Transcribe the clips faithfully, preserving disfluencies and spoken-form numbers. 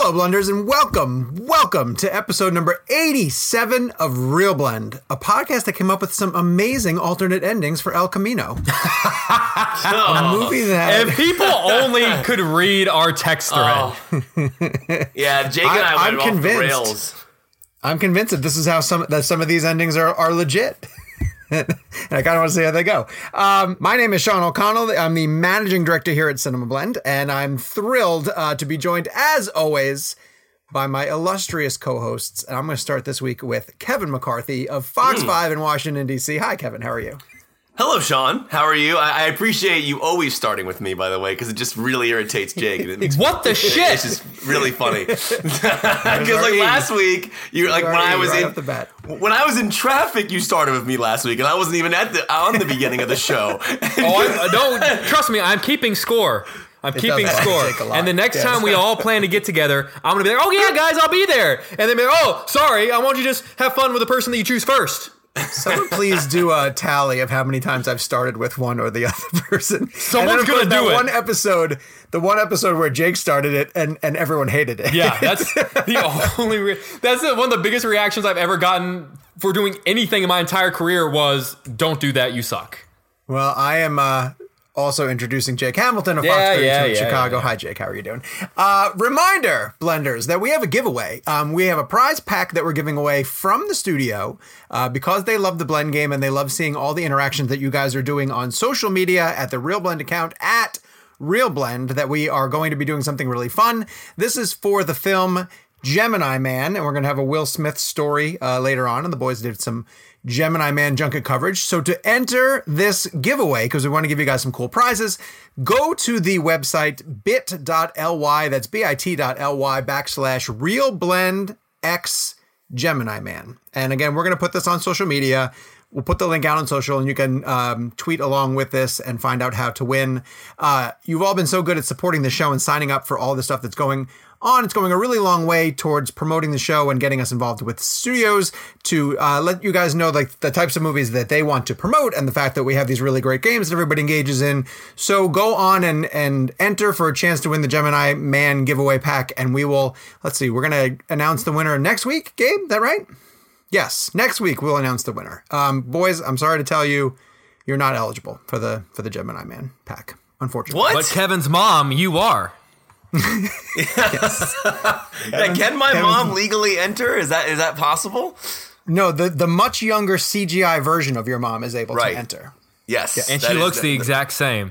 Hello, Blenders, and welcome, welcome to episode number eighty-seven of Real Blend, a podcast that came up with some amazing alternate endings for El Camino. A movie that... If people only could read our text thread. Oh. Yeah, Jake and I, I went I'm off the rails. I'm convinced that this is how some that some of these endings are, are legit. And I kind of want to see how they go. Um, my name is Sean O'Connell. I'm the managing director here at Cinema Blend, and I'm thrilled uh, to be joined, as always, by my illustrious co-hosts. And I'm going to start this week with Kevin McCarthy of Fox mm. five in Washington, D C. Hi, Kevin. How are you? Hello, Sean. How are you? I, I appreciate you always starting with me, by the way, because it just really irritates Jake. And it makes what the it, shit? It's just really funny. Because like last week, you like when I was right in off the bat. when I was in traffic, you started with me last week, and I wasn't even at the on the beginning of the show. oh, I, don't trust me. I'm keeping score. I'm It keeping does score. take a lot. And the next Yes. time we all plan to get together, I'm going to be like, oh, yeah, guys, I'll be there. And then be like, oh, sorry, I want you to just have fun with the person that you choose first. Someone please do a tally of how many times I've started with one or the other person. Someone's going to do that it. One episode, the one episode where Jake started it and, and everyone hated it. Yeah, that's the only. Re- that's the, one of the biggest reactions I've ever gotten for doing anything in my entire career was, "Don't do that, you suck." Well, I am uh, also introducing Jake Hamilton of Yeah, Fox thirty-two yeah, in yeah, Chicago. yeah, yeah. Hi, Jake. How are you doing? Uh, reminder, Blenders, that we have a giveaway. Um, we have a prize pack that we're giving away from the studio uh, because they love the Blend game and they love seeing all the interactions that you guys are doing on social media at the Real Blend account at Real Blend, that we are going to be doing something really fun. This is for the film Gemini Man, and we're going to have a Will Smith story uh, later on, and the boys did some Gemini Man junket coverage. So to enter this giveaway, because we want to give you guys some cool prizes, go to the website bit.ly, that's bit.ly backslash realblendx Gemini Man. And again, we're going to put this on social media. We'll put the link out on social, and you can um, tweet along with this and find out how to win. Uh, you've all been so good at supporting the show and signing up for all the stuff that's going on. It's going a really long way towards promoting the show and getting us involved with studios to uh, let you guys know like the types of movies that they want to promote and the fact that we have these really great games that everybody engages in. So go on and, and enter for a chance to win the Gemini Man giveaway pack. And we will, let's see, we're going to announce the winner next week. Gabe, is that right? Yes, next week we'll announce the winner. Um, boys, I'm sorry to tell you, you're not eligible for the for the Gemini Man pack, unfortunately. What? But Kevin's mom, you are. Yes. Yeah, can my Kevin's- mom legally enter? Is that is that possible? No, the, the much younger C G I version of your mom is able Right. to enter. Yes. And that she is- looks the that- exact same.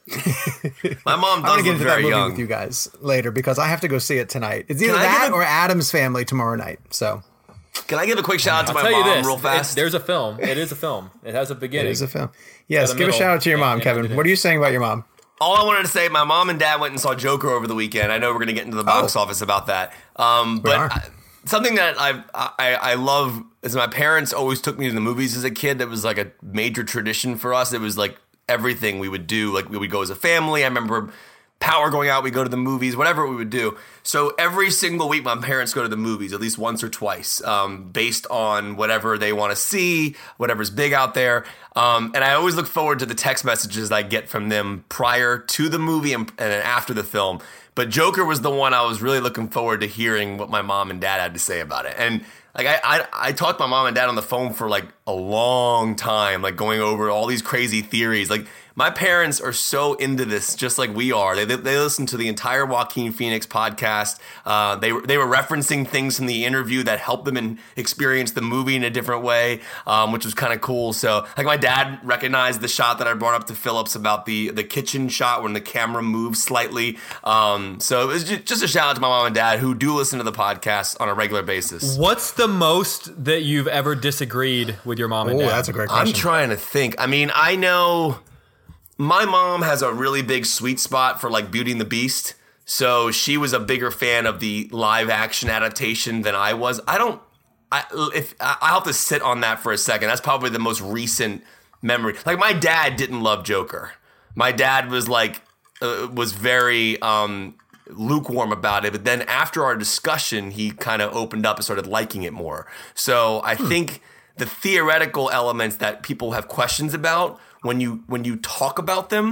My mom I'm going to does get look into that very movie young. with you guys later because I have to go see it tonight. It's either Can I that give a- or Adam's Family tomorrow night. So Can I give a quick shout out to I'll my tell mom you this. real it- fast? there's a film. It is a film. It has a beginning. it is a film. Yes, the give a middle, shout out to your and- mom, and Kevin. everything. What are you saying about your mom? All I wanted to say, my mom and dad went and saw Joker over the weekend. I know we're going to get into the box Oh. office about that. Um, but are. I, something that I, I I love is my parents always took me to the movies as a kid. That was like a major tradition for us. It was like everything we would do. Like we would go as a family. I remember power going out, we go to the movies, whatever we would do. So every single week, my parents go to the movies at least once or twice, um, based on whatever they want to see, whatever's big out there. Um, and I always look forward to the text messages I get from them prior to the movie and, and after the film. But Joker was the one I was really looking forward to hearing what my mom and dad had to say about it. And like I, I, I talked to my mom and dad on the phone for like a long time, like going over all these crazy theories. Like my parents are so into this, just like we are. They they, they listen to the entire Joaquin Phoenix podcast. Uh, they they were referencing things from the interview that helped them in, experience the movie in a different way, um, which was kind of cool. So like my dad recognized the shot that I brought up to Phillips about the the kitchen shot when the camera moves slightly. Um, so it was just, just a shout out to my mom and dad who do listen to the podcast on a regular basis. What's the most that you've ever disagreed with your mom and Oh, dad? that's a great I'm question. trying to think. I mean, I know my mom has a really big sweet spot for like Beauty and the Beast. So she was a bigger fan of the live action adaptation than I was. I don't, I, if I'll have to sit on that for a second. That's probably the most recent memory. Like my dad didn't love Joker. My dad was like, uh, was very, um, lukewarm about it, but then after our discussion, he kind of opened up and started liking it more. So I hmm. think the theoretical elements that people have questions about, when you when you talk about them,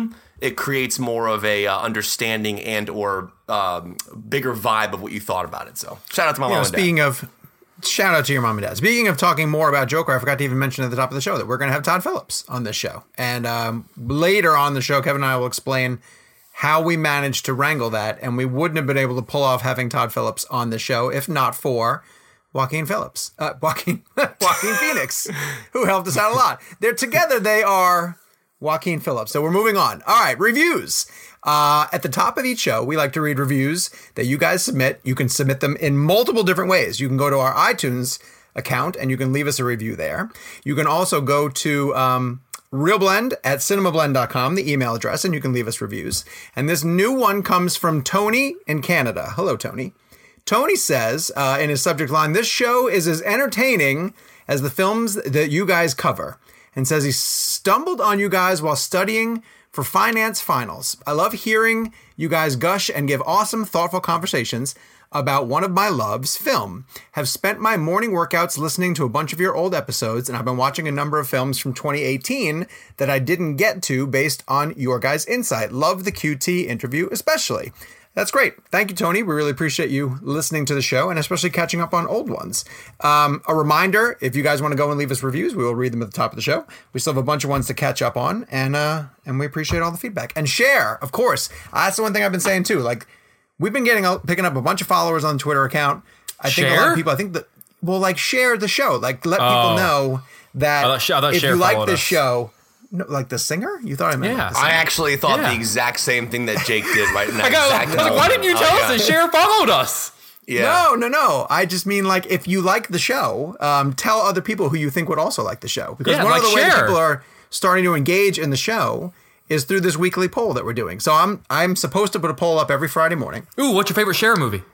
it creates more of a uh, understanding and or um, bigger vibe of what you thought about it. So shout out to my You mom know, and dad. speaking of, shout out to your mom and dad. Speaking of talking more about Joker, I forgot to even mention at the top of the show that we're going to have Todd Phillips on this show. And um, later on the show, Kevin and I will explain how we managed to wrangle that. And we wouldn't have been able to pull off having Todd Phillips on the show if not for Joaquin Phillips, uh, Joaquin, Joaquin Phoenix, who helped us out a lot. They're together. They are Joaquin Phillips. So we're moving on. All right, reviews. Uh, at the top of each show, we like to read reviews that you guys submit. You can submit them in multiple different ways. You can go to our iTunes account and you can leave us a review there. You can also go to um, RealBlend at cinemablend dot com, the email address, and you can leave us reviews. And this new one comes from Tony in Canada. Hello, Tony. Tony says uh, in his subject line, this show is as entertaining as the films that you guys cover, and says he stumbled on you guys while studying for finance finals. I love hearing you guys gush and give awesome, thoughtful conversations about one of my loves, film. Have spent my morning workouts listening to a bunch of your old episodes, and I've been watching a number of films from twenty eighteen that I didn't get to based on your guys' insight. Love the Q T interview especially. That's great. Thank you, Tony. We really appreciate you listening to the show and especially catching up on old ones. Um, a reminder, if you guys want to go and leave us reviews, we will read them at the top of the show. We still have a bunch of ones to catch up on, and uh, and we appreciate all the feedback. And share, of course. Uh, that's the one thing I've been saying, too. Like, we've been getting picking up a bunch of followers on the Twitter account. I think Share? a lot of people, I think that, well, like, share the show. Like, let Oh. people know that I thought- I thought if Cher you like followed this us. show, no, like the singer? You thought I meant Yeah. like the singer? I actually thought Yeah. the exact same thing that Jake did right in that I, got, I exact was like, why moment. didn't you Oh, tell yeah. us that Cher followed us? Yeah. No, no, no. I just mean like if you like the show, um, tell other people who you think would also like the show. Because Yeah, one like of the ways share. people are starting to engage in the show is through this weekly poll that we're doing. So I'm I'm supposed to put a poll up every Friday morning. Ooh, what's your favorite Cher movie?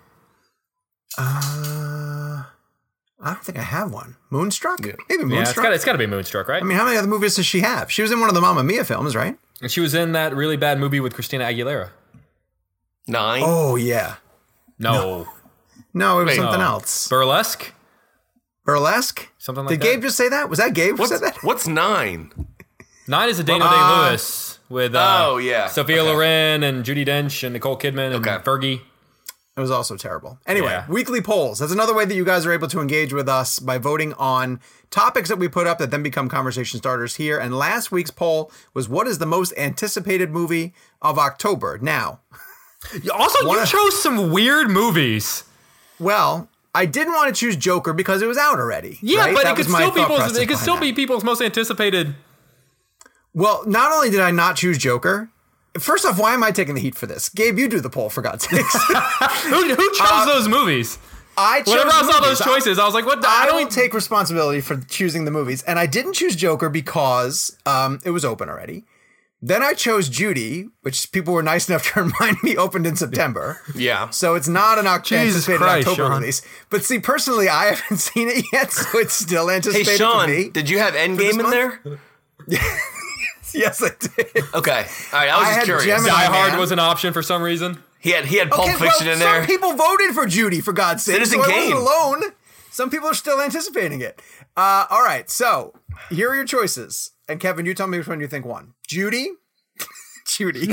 Uh, I don't think I have one. Moonstruck? Maybe Yeah, it's Moonstruck. got it's got to be Moonstruck, right? I mean, how many other movies does she have? She was in one of the Mamma Mia films, right? And she was in that really bad movie with Christina Aguilera. Nine. Oh, yeah. No, No, it was Wait, something no. else. Burlesque, Burlesque? something like Did that. Gabe just say that? Was that Gabe who What's, said that? what's nine? Nine is a Dana Uh, Day Lewis with uh, Oh, yeah. Sophia Okay. Loren and Judi Dench and Nicole Kidman and Okay. Fergie. It was also terrible. Anyway, Yeah. weekly polls. That's another way that you guys are able to engage with us by voting on topics that we put up that then become conversation starters here. And last week's poll was, what is the most anticipated movie of October? Now, Also, One you of- chose some weird movies. well, I didn't want to choose Joker because it was out already. Yeah, right? but That it could was my still be thought people's, process it could behind still that. be people's most anticipated. Well, not only did I not choose Joker, first off, why am I taking the heat for this? Gabe, you do the poll, for God's sakes. Who, who chose those movies? I chose Whenever I saw movies. those choices, I was like, "What? the- I, I don't don't." take responsibility for choosing the movies. And I didn't choose Joker because um, it was open already. Then I chose Judy, which people were nice enough to remind me opened in September. Yeah. So it's not an Oct- Jesus anticipated Christ, October Sean. release. But see, personally, I haven't seen it yet, so it's still Hey, anticipated Sean, for me. did you have this Endgame in month? there? Yes, I did. Okay. All right. I was I just had curious. Gemini Die Hard Man. was an option for some reason. He had he had Pulp Okay, Fiction well, in some there. people voted for Judy, for God's sake. Citizen so I wasn't Kane. alone. Some people are still anticipating it. Uh, all right, so here are your choices. And Kevin, you tell me which one you think won. Judy, Judy,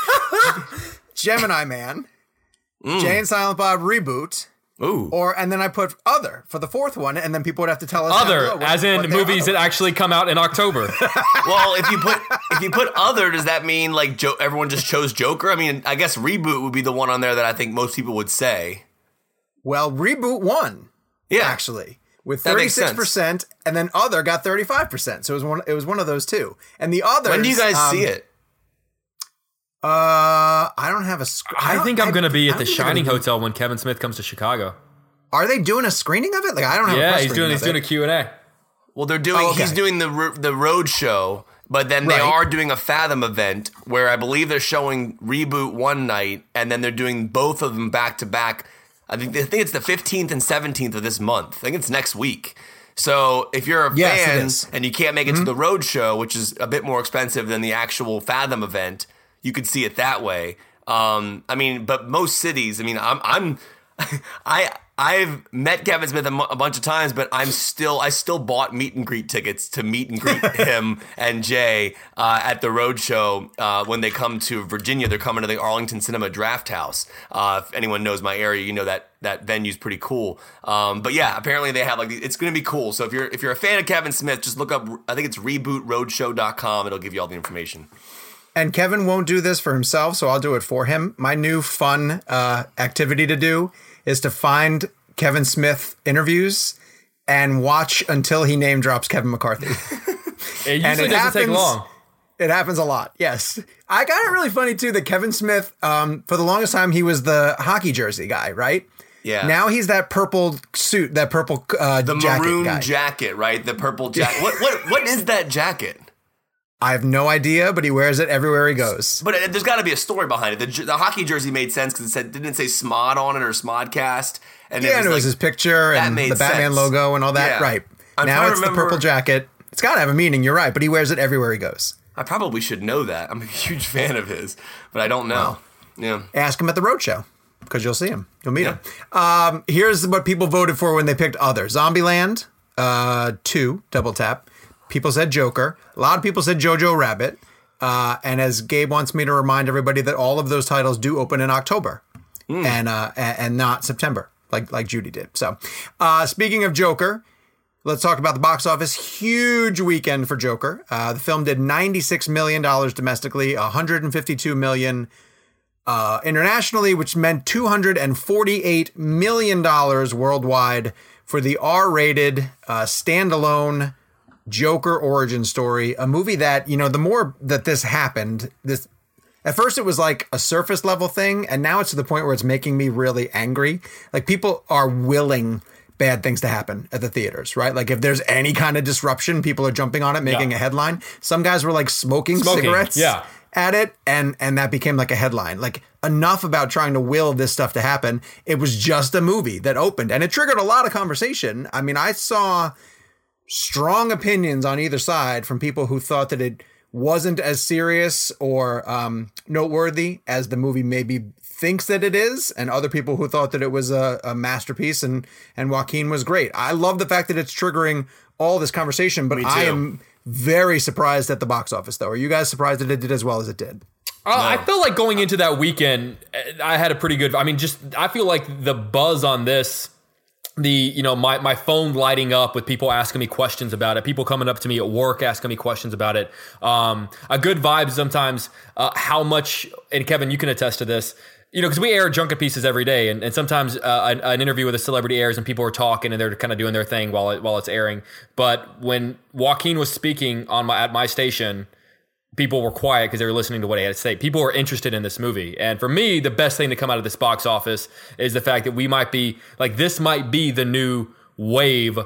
Gemini Man, Mm. Jay and Silent Bob reboot, Ooh. or and then I put other for the fourth one, and then people would have to tell us down Other, below what- as in what their movies other that actually come out in October. Well, if you put if you put other, does that mean like jo- everyone just chose Joker? I mean, I guess reboot would be the one on there that I think most people would say. Well, reboot won Yeah. actually with That thirty makes six sense. percent, and then other got thirty five percent. So it was one. It was one of those two. And the other. When do you guys um, see it? Uh, I don't have a. Sc- I don't- think I'm going to be I at the don't think they're Shining gonna do- Hotel when Kevin Smith comes to Chicago. Are they doing a screening of it? Like I don't have. a Yeah, press he's screening doing he's of doing a it. Q and A. Well, they're doing. Oh, okay. He's doing the ro- the road show, but then they Right. are doing a Fathom event where I believe they're showing reboot one night, and then they're doing both of them back to back. I think I think it's the fifteenth and seventeenth of this month. I think it's next week. So if you're a Yes, it fan is. and you can't make it to the road show, which is a bit more expensive than the actual Fathom event, you could see it that way. Um, I mean, but most cities. I mean, I'm I'm I I've met Kevin Smith a, m- a bunch of times, but I'm still I still bought meet and greet tickets to meet and greet him and Jay uh, at the Roadshow uh, when they come to Virginia. They're coming to the Arlington Cinema Draft House. Uh, if anyone knows my area, you know that that venue's pretty cool. Um, but yeah, apparently they have like it's going to be cool. So if you're if you're a fan of Kevin Smith, just look up. I think it's reboot roadshow dot com. It'll give you all the information. And Kevin won't do this for himself, so I'll do it for him. My new fun uh, activity to do is to find Kevin Smith interviews and watch until he name drops Kevin McCarthy. It usually And it doesn't happens, take long. It happens a lot, yes. I got it really funny, too, that Kevin Smith, um, for the longest time, he was the hockey jersey guy, right? Yeah. Now he's that purple suit, that purple uh, The jacket maroon guy. jacket, right? The purple jacket. what what what is that jacket? I have no idea, but he wears it everywhere he goes. But uh, there's got to be a story behind it. The, the hockey jersey made sense because it said didn't it say Smod on it or Smodcast? And Yeah, and it was like, his picture that and made the Batman sense. logo and all that. Yeah. Right. I'm Now trying to it's the remember- purple jacket. It's got to have a meaning, you're right, but he wears it everywhere he goes. I probably should know that. I'm a huge fan of his, but I don't know. Yeah. Ask him at the Roadshow because you'll see him. You'll meet Yeah. him. Um, here's what people voted for when they picked other. Zombieland, uh, two, double tap. People said Joker. A lot of people said Jojo Rabbit. Uh, and as Gabe wants me to remind everybody that all of those titles do open in October mm. and, uh, and and not September, like like Judy did. So uh, speaking of Joker, let's talk about the box office. Huge weekend for Joker. Uh, the film did ninety-six million dollars domestically, one hundred fifty-two million dollars uh, internationally, which meant two hundred forty-eight million dollars worldwide for the R-rated uh, standalone Joker origin story, a movie that, you know, the more that this happened, this at first it was like a surface level thing, and now it's to the point where it's making me really angry. Like, people are willing bad things to happen at the theaters, right? Like, if there's any kind of disruption, people are jumping on it, making Yeah. a headline. Some guys were like smoking, Smoking, cigarettes yeah. at it, and and that became like a headline. Like, enough about trying to will this stuff to happen. It was just a movie that opened, and it triggered a lot of conversation. I mean, I saw strong opinions on either side from people who thought that it wasn't as serious or um, noteworthy as the movie maybe thinks that it is, and other people who thought that it was a, a masterpiece and and Joaquin was great. I love the fact that it's triggering all this conversation, but Me I too. am very surprised at the box office, though. Are you guys surprised that it did as well as it did? Uh, I feel like going into that weekend, I had a pretty good. I mean, just I feel like the buzz on this, the you know my my phone lighting up with people asking me questions about it, people coming up to me at work asking me questions about it. Um, a good vibe sometimes. Uh, how much? And Kevin, you can attest to this. You know, because we air Junket Pieces every day, and, and sometimes uh, an, an interview with a celebrity airs, and people are talking, and they're kind of doing their thing while it, while it's airing. But when Joaquin was speaking on my at my station, people were quiet because they were listening to what he had to say. People were interested in this movie. And for me, the best thing to come out of this box office is the fact that we might be, like, this might be the new wave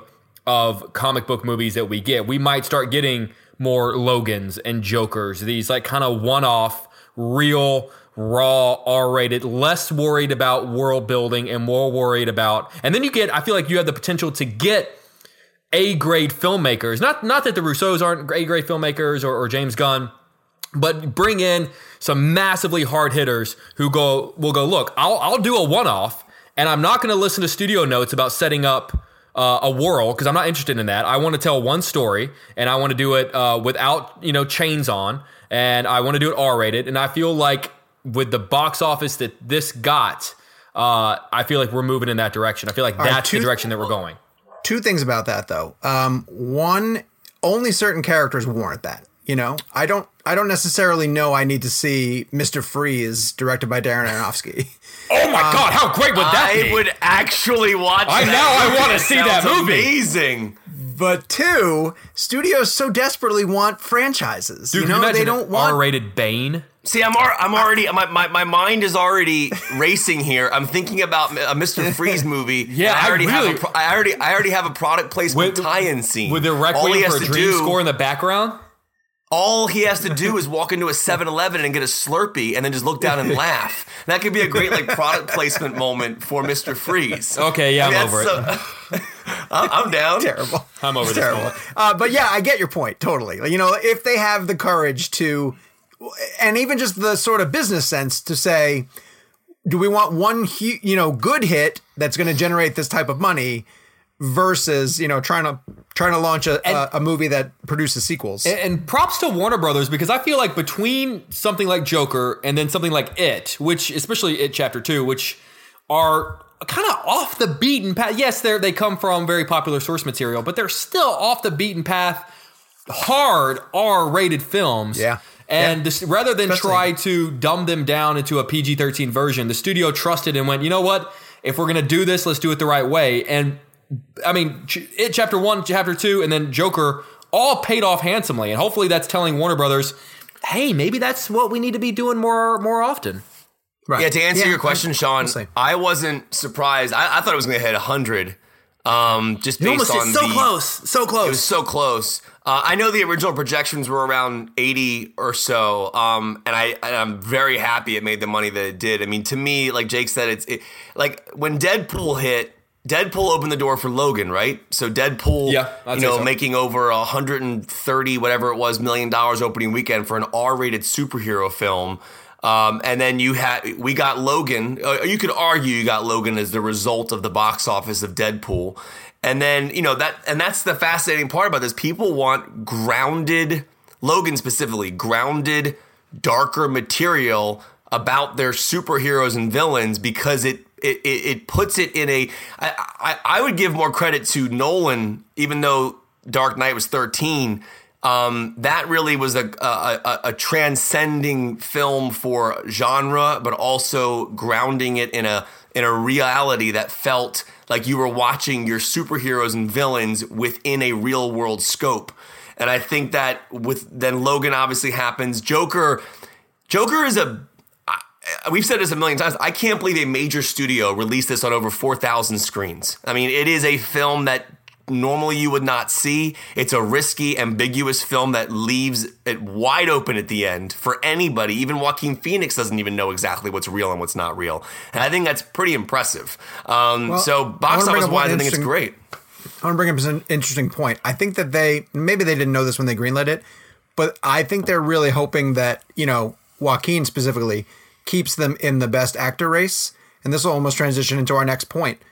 of comic book movies that we get. We might start getting more Logans and Jokers, these, like, kind of one-off, real, raw, R-rated, less worried about world building and more worried about... And then you get, I feel like you have the potential to get A-grade filmmakers. Not, not that the Russos aren't A-grade filmmakers or, or James Gunn, but bring in some massively hard hitters who go will go, look, I'll I'll do a one-off, and I'm not going to listen to studio notes about setting up uh, a world because I'm not interested in that. I want to tell one story, and I want to do it uh, without you know chains on, and I want to do it R-rated. And I feel like with the box office that this got, uh, I feel like we're moving in that direction. I feel like All right, that's two- the direction that we're going. Two things about that, though. Um, one, only certain characters warrant that. You know, I don't. I don't necessarily know I need to see Mister Freeze directed by Darren Aronofsky. Oh my God, how great would that I be? would actually watch I that now I movie. wanna It see that sounds movie. Amazing. But two, studios so desperately want franchises. Dude, you can know, you they imagine don't an want. R-rated Bane? See, I'm ar- I'm already my, my my mind is already racing here. I'm thinking about a Mister Freeze movie. Yeah, and I I already have really- a pro- I already I already have a product placement With- tie-in scene With the All he Requiem has for a to Dream do, score in the background? All he has to do is walk into a seven eleven and get a Slurpee and then just look down and laugh. That could be a great like product placement moment for Mister Freeze. Okay, yeah, I mean, I'm over that's it. so- I'm I'm down. Terrible. I'm over It's this terrible. moment. Uh, but yeah, I get your point totally. Like, you know, if they have the courage to, and even just the sort of business sense to say, do we want one, hu- you know, good hit that's going to generate this type of money versus, you know, trying to trying to launch a, And- a, a movie that produces sequels? And, and props to Warner Brothers, because I feel like between something like Joker and then something like It, which especially It Chapter Two, which are kind of off the beaten path. Yes, they they come from very popular source material, but they're still off the beaten path, hard R-rated films. Yeah. And Yeah. this, rather than Especially- try to dumb them down into a P G thirteen version, the studio trusted and went, you know what? If we're going to do this, let's do it the right way. And I mean, Ch- It Chapter One, Chapter Two, and then Joker all paid off handsomely. And hopefully that's telling Warner Brothers, hey, maybe that's what we need to be doing more more often. Right. Yeah, to answer Yeah, your question, Sean, we'll see. I wasn't surprised. I, I thought it was going to hit one hundred, um, just You based almost on did so the, close, so close. It was so close. Uh, I know the original projections were around eighty or so, um, and I and I'm very happy it made the money that it did. I mean, to me, like Jake said, it's it, like when Deadpool hit. Deadpool opened the door for Logan, right? So Deadpool, Yeah, I'd you say know, so. making over one hundred thirty whatever it was million dollars opening weekend for an R-rated superhero film. Um, and then you had we got Logan. Uh, you could argue you got Logan as the result of the box office of Deadpool. And then, you know, that and that's the fascinating part about this. People want grounded, Logan specifically, grounded, darker material about their superheroes and villains because it it, it, it puts it in a I, I, I would give more credit to Nolan, even though Dark Knight was thirteen. Um, that really was a, a, a, a transcending film for genre, but also grounding it in a in a reality that felt like you were watching your superheroes and villains within a real world scope. And I think that with then Logan obviously happens. Joker, Joker is a we've said this a million times. I can't believe a major studio released this on over four thousand screens. I mean, it is a film that normally you would not see. It's a risky, ambiguous film that leaves it wide open at the end for anybody. Even Joaquin Phoenix doesn't even know exactly what's real and what's not real. And I think that's pretty impressive. Um, Well, so I box wanna bring office up one wise, I think it's interesting- great. I want to bring up an interesting point. I think that they, maybe they didn't know this when they greenlit it, but I think they're really hoping that, you know, Joaquin specifically keeps them in the best actor race. And this will almost transition into our next point.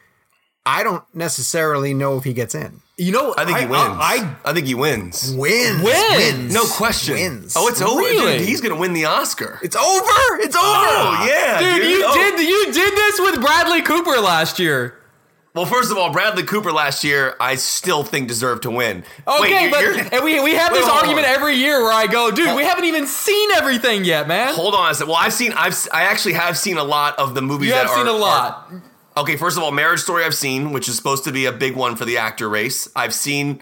I don't necessarily know if he gets in. You know, I think he wins. I, I, think he wins. Wins. Wins. No question. Wins. Oh, it's over. Really? Dude, he's going to win the Oscar. It's over. It's over. Oh, yeah. dude, dude. you Oh. did you did this with Bradley Cooper last year. Well, first of all, Bradley Cooper last year, I still think deserved to win. Okay, Wait, you're- but you're- and we we have Wait, this hold argument on. every year where I go, dude, we haven't even seen everything yet, man. Hold on a second. Well, I've seen, I've, I actually have seen a lot of the movies You that have are. seen a lot. are- okay, first of all, Marriage Story I've seen, which is supposed to be a big one for the actor race. I've seen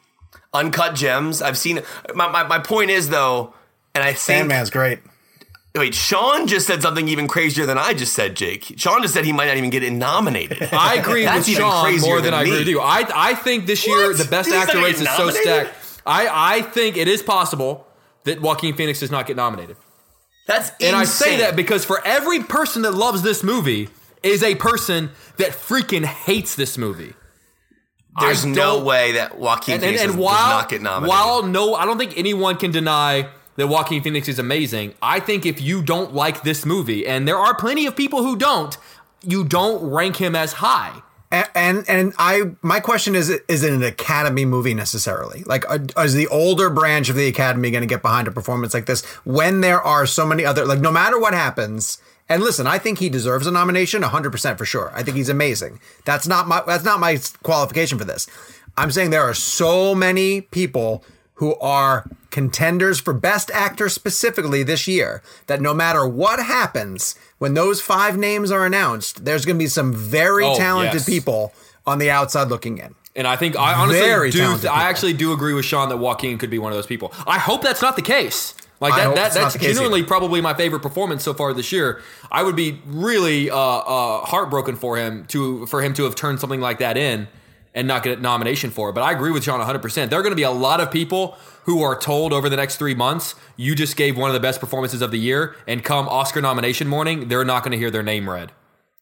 Uncut Gems. I've seen. My my, my point is though, and I think. Sandman's great. Wait, Sean just said something even crazier than I just said, Jake. Sean just said he might not even get it nominated. I agree That's with even Sean crazier more than, I me. agree with you. I I think this year What? the best He's not actor gonna race get is so nominated? stacked. I, I think it is possible that Joaquin Phoenix does not get nominated. That's And I say insane. that because for every person that loves this movie is a person that freaking hates this movie. There's I no don't- way that Joaquin And, and, Phoenix and does, while, does not get nominated. while no, I don't think anyone can deny that Joaquin Phoenix is amazing. I think if you don't like this movie, and there are plenty of people who don't, you don't rank him as high. And, and and I my question is: Is it an Academy movie necessarily? Like, uh, is the older branch of the Academy going to get behind a performance like this when there are so many other? Like, no matter what happens. And listen, I think he deserves a nomination, one hundred percent for sure. I think he's amazing. That's not my that's not my qualification for this. I'm saying there are so many people who are contenders for Best Actor specifically this year that no matter what happens, when those five names are announced, there's going to be some very Oh, talented yes. people on the outside looking in. And I think I honestly Very do. talented I people. actually do agree with Sean that Joaquin could be one of those people. I hope that's not the case. Like I that, hope that it's not that's the case genuinely either. probably my favorite performance so far this year. I would be really uh, uh, heartbroken for him to for him to have turned something like that in and not get a nomination for it. But I agree with Sean one hundred percent. There are going to be a lot of people who are told over the next three months, you just gave one of the best performances of the year, and come Oscar nomination morning, they're not going to hear their name read.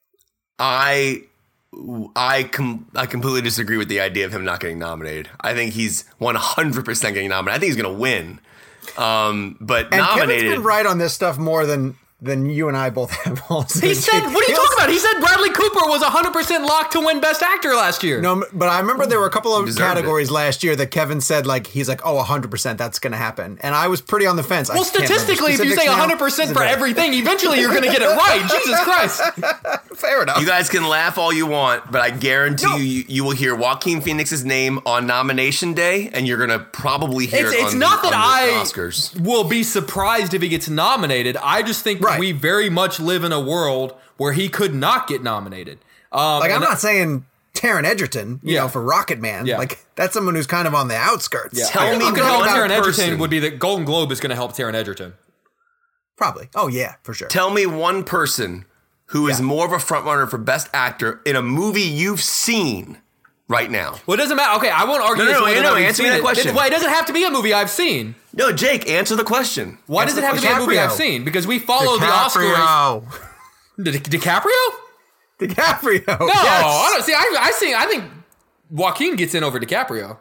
I I com- I completely disagree with the idea of him not getting nominated. I think he's one hundred percent getting nominated. I think he's going to win. Um, but And nominated. Kevin's been right on this stuff more than then you and I both have also. He said, what are you talking about? He said Bradley Cooper was one hundred percent locked to win Best Actor last year. No, but I remember there were a couple of Deserved categories it. last year that Kevin said, like, he's like, oh, one hundred percent that's going to happen. And I was pretty on the fence. Well, I can't remember statistically, if you specifics say now. one hundred percent for Is it- everything, eventually you're going to get it right. Jesus Christ. Fair enough. You guys can laugh all you want, but I guarantee No. you, you will hear Joaquin Phoenix's name on nomination day, and you're gonna probably hear It's, it it's on not the, that on the I Oscars. will be surprised if he gets nominated. I just think Right. we very much live in a world where he could not get nominated. Um, Like, I'm and not saying Taron Egerton, you Yeah. know, for Rocket Man. Yeah. Like, that's someone who's kind of on the outskirts. Yeah. Tell I think me what could help one Taron person- Egerton would be that Golden Globe is going to help Taron Egerton. Probably. Oh, yeah, for sure. Tell me one person who is Yeah. more of a frontrunner for Best Actor in a movie you've seen right now. Well, it doesn't matter. Okay, I won't argue. No, this no, whether or no, not we've answer me seen that it. question. It, well, it doesn't have to be a movie I've seen. No, Jake, answer the question. Why Answer does it the have to be a movie DiCaprio. I've seen? Because we follow the Oscar race. DiCaprio. Di- DiCaprio? DiCaprio. No, Yes. I don't see. I, I see. I think Joaquin gets in over DiCaprio.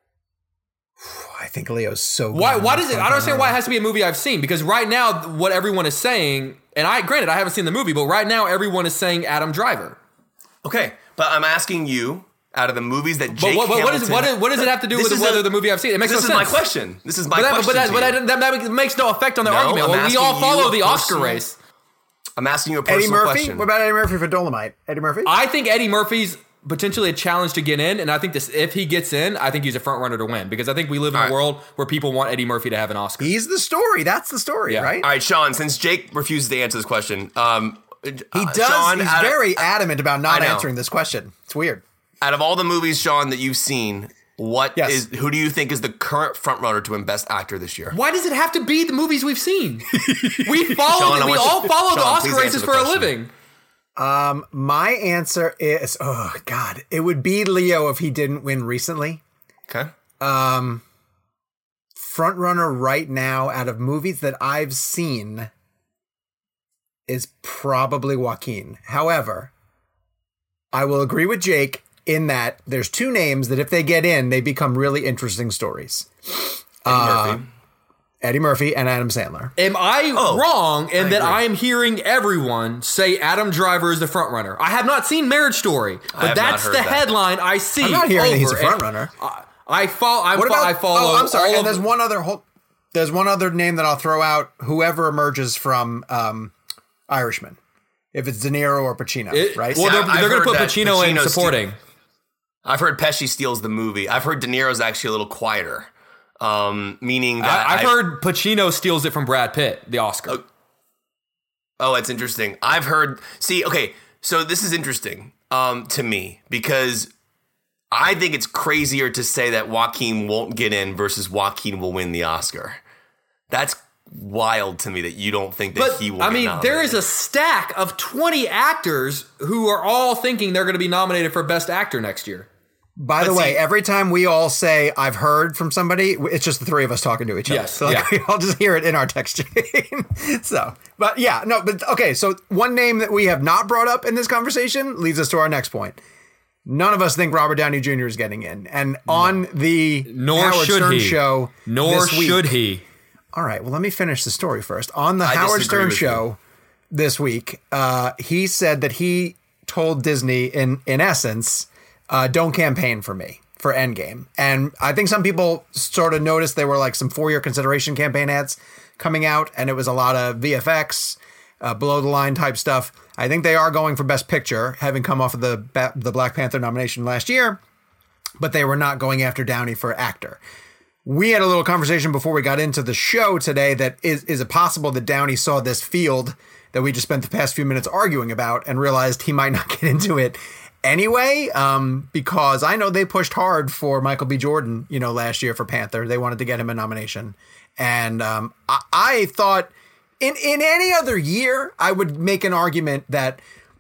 I think Leo's so good. Why? on Why that does it? I front don't understand runner. why it has to be a movie I've seen. Because right now, what everyone is saying, and I granted I haven't seen the movie, but right now everyone is saying Adam Driver. Okay, but I'm asking you, out of the movies that But Jake what, what, what, is, Hamilton, what, is, what does it have to do This with is whether a- the movie I've seen? It makes This no is my sense. question. This is my But, that, question. but, that, to but you. that, that makes no effect on the No, argument. I'm Well, we asking all you follow a the Oscar personal- race. I'm asking you a Eddie personal Murphy? question. What about Eddie Murphy for Dolomite? Eddie Murphy? I think Eddie Murphy's potentially a challenge to get in, and I think this if he gets in, I think he's a front runner to win because I think we live in All a right. world where people want Eddie Murphy to have an Oscar. He's the story. That's the story, Yeah. right? All right, Sean, since Jake refuses to answer this question, um, He does. Sean, He's out of- very adamant about not I know. answering this question. It's weird. out of all the movies, Sean, that you've seen, what is Yes. who do you think is the current frontrunner to win Best Actor this year? Why does it have to be the movies we've seen? We follow. Sean, I we want all you- follow the Sean, Oscar please answer races the for a question. living. My answer is, oh, God. It would be Leo if he didn't win recently. Okay. Front runner right now out of movies that I've seen is probably Joaquin. However, I will agree with Jake in that there's two names that if they get in, they become really interesting stories. Eddie Murphy. Eddie Murphy and Adam Sandler. Am I Oh, wrong in I that agree. I am hearing everyone say Adam Driver is the front runner? I have not seen Marriage Story, but have not that's heard the that. headline I see. I'm not hearing that he's a over front and runner. I, I follow. I, What fo- about? I follow. Oh, I'm sorry. all And of there's the- one other whole. There's one other name that I'll throw out. Whoever emerges from um, Irishman, if it's De Niro or Pacino, it- right? Well, See, they're, I've- I've they're going to heard put that Pacino in Pacino's supporting. I've heard Pesci steals the movie. I've heard De Niro's actually a little quieter, um, meaning that I, I've I- heard Pacino steals it from Brad Pitt, the Oscar. Oh, it's interesting. I've heard. See, okay, so this is interesting um, to me because I think it's crazier to say that Joaquin won't get in versus Joaquin will win the Oscar. That's wild to me that you don't think that But he will. I get mean, nominated. there is a stack of twenty actors who are all thinking they're going to be nominated for Best Actor next year. By the But way, see- every time we all say "I've heard" from somebody, it's just the three of us talking to each other. Yes, So like, yeah. we all just hear it in our text chain. So, but yeah, no, but okay. So one name that we have not brought up in this conversation leads us to our next point. None of us think Robert Downey Junior is getting in, and on the Nor Howard should Stern he. show, Nor this week- should he. All right, well, let me finish the story first. On the I Howard disagree Stern with show this week, uh, he said that he told Disney, in in essence, uh, don't campaign for me for Endgame. And I think some people sort of noticed there were like some four-year consideration campaign ads coming out, and it was a lot of V F X, uh, below-the-line type stuff. I think they are going for Best Picture, having come off of the Ba- the Black Panther nomination last year, but they were not going after Downey for actor. We had a little conversation before we got into the show today that is, is it possible that Downey saw this field that we just spent the past few minutes arguing about and realized he might not get into it anyway? Um, because I know they pushed hard for Michael B. Jordan, you know, last year for Panther. They wanted to get him a nomination. And um, I, I thought in, in any other year, I would make an argument that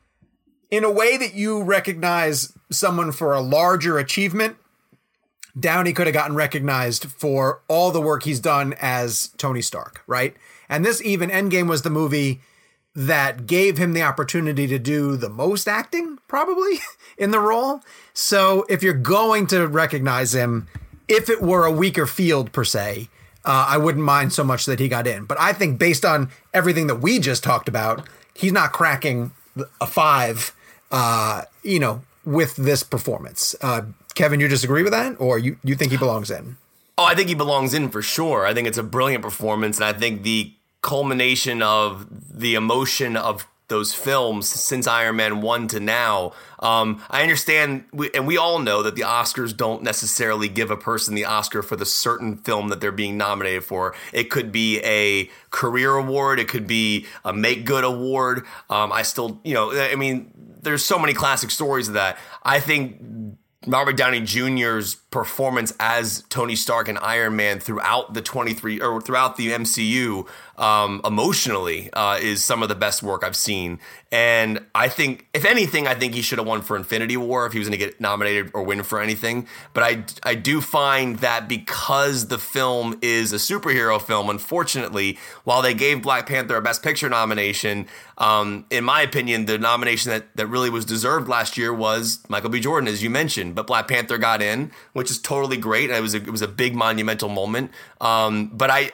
in a way that you recognize someone for a larger achievement, Downey could have gotten recognized for all the work he's done as Tony Stark, right? And this even Endgame was the movie that gave him the opportunity to do the most acting, probably, in the role. So if you're going to recognize him, if it were a weaker field per se, uh, I wouldn't mind so much that he got in. But I think based on everything that we just talked about, he's not cracking a five, uh, you know, with this performance. Uh, Kevin, you disagree with that? Or you, you think he belongs in? Oh, I think he belongs in for sure. I think it's a brilliant performance. And I think the culmination of the emotion of those films since Iron Man one to now. Um, I understand, we, and we all know that the Oscars don't necessarily give a person the Oscar for the certain film that they're being nominated for. It could be a career award. It could be a make good award. Um, I still, you know, I mean, there's so many classic stories of that. I think Robert Downey Junior's performance as Tony Stark and Iron Man throughout the twenty-three or throughout the M C U um, emotionally uh, is some of the best work I've seen. And I think, if anything, I think he should have won for Infinity War if he was going to get nominated or win for anything. But I, I do find that because the film is a superhero film, unfortunately, while they gave Black Panther a Best Picture nomination, um, in my opinion, the nomination that, that really was deserved last year was Michael B. Jordan, as you mentioned. But Black Panther got in, which is totally great. It was a, it was a big monumental moment. Um, but I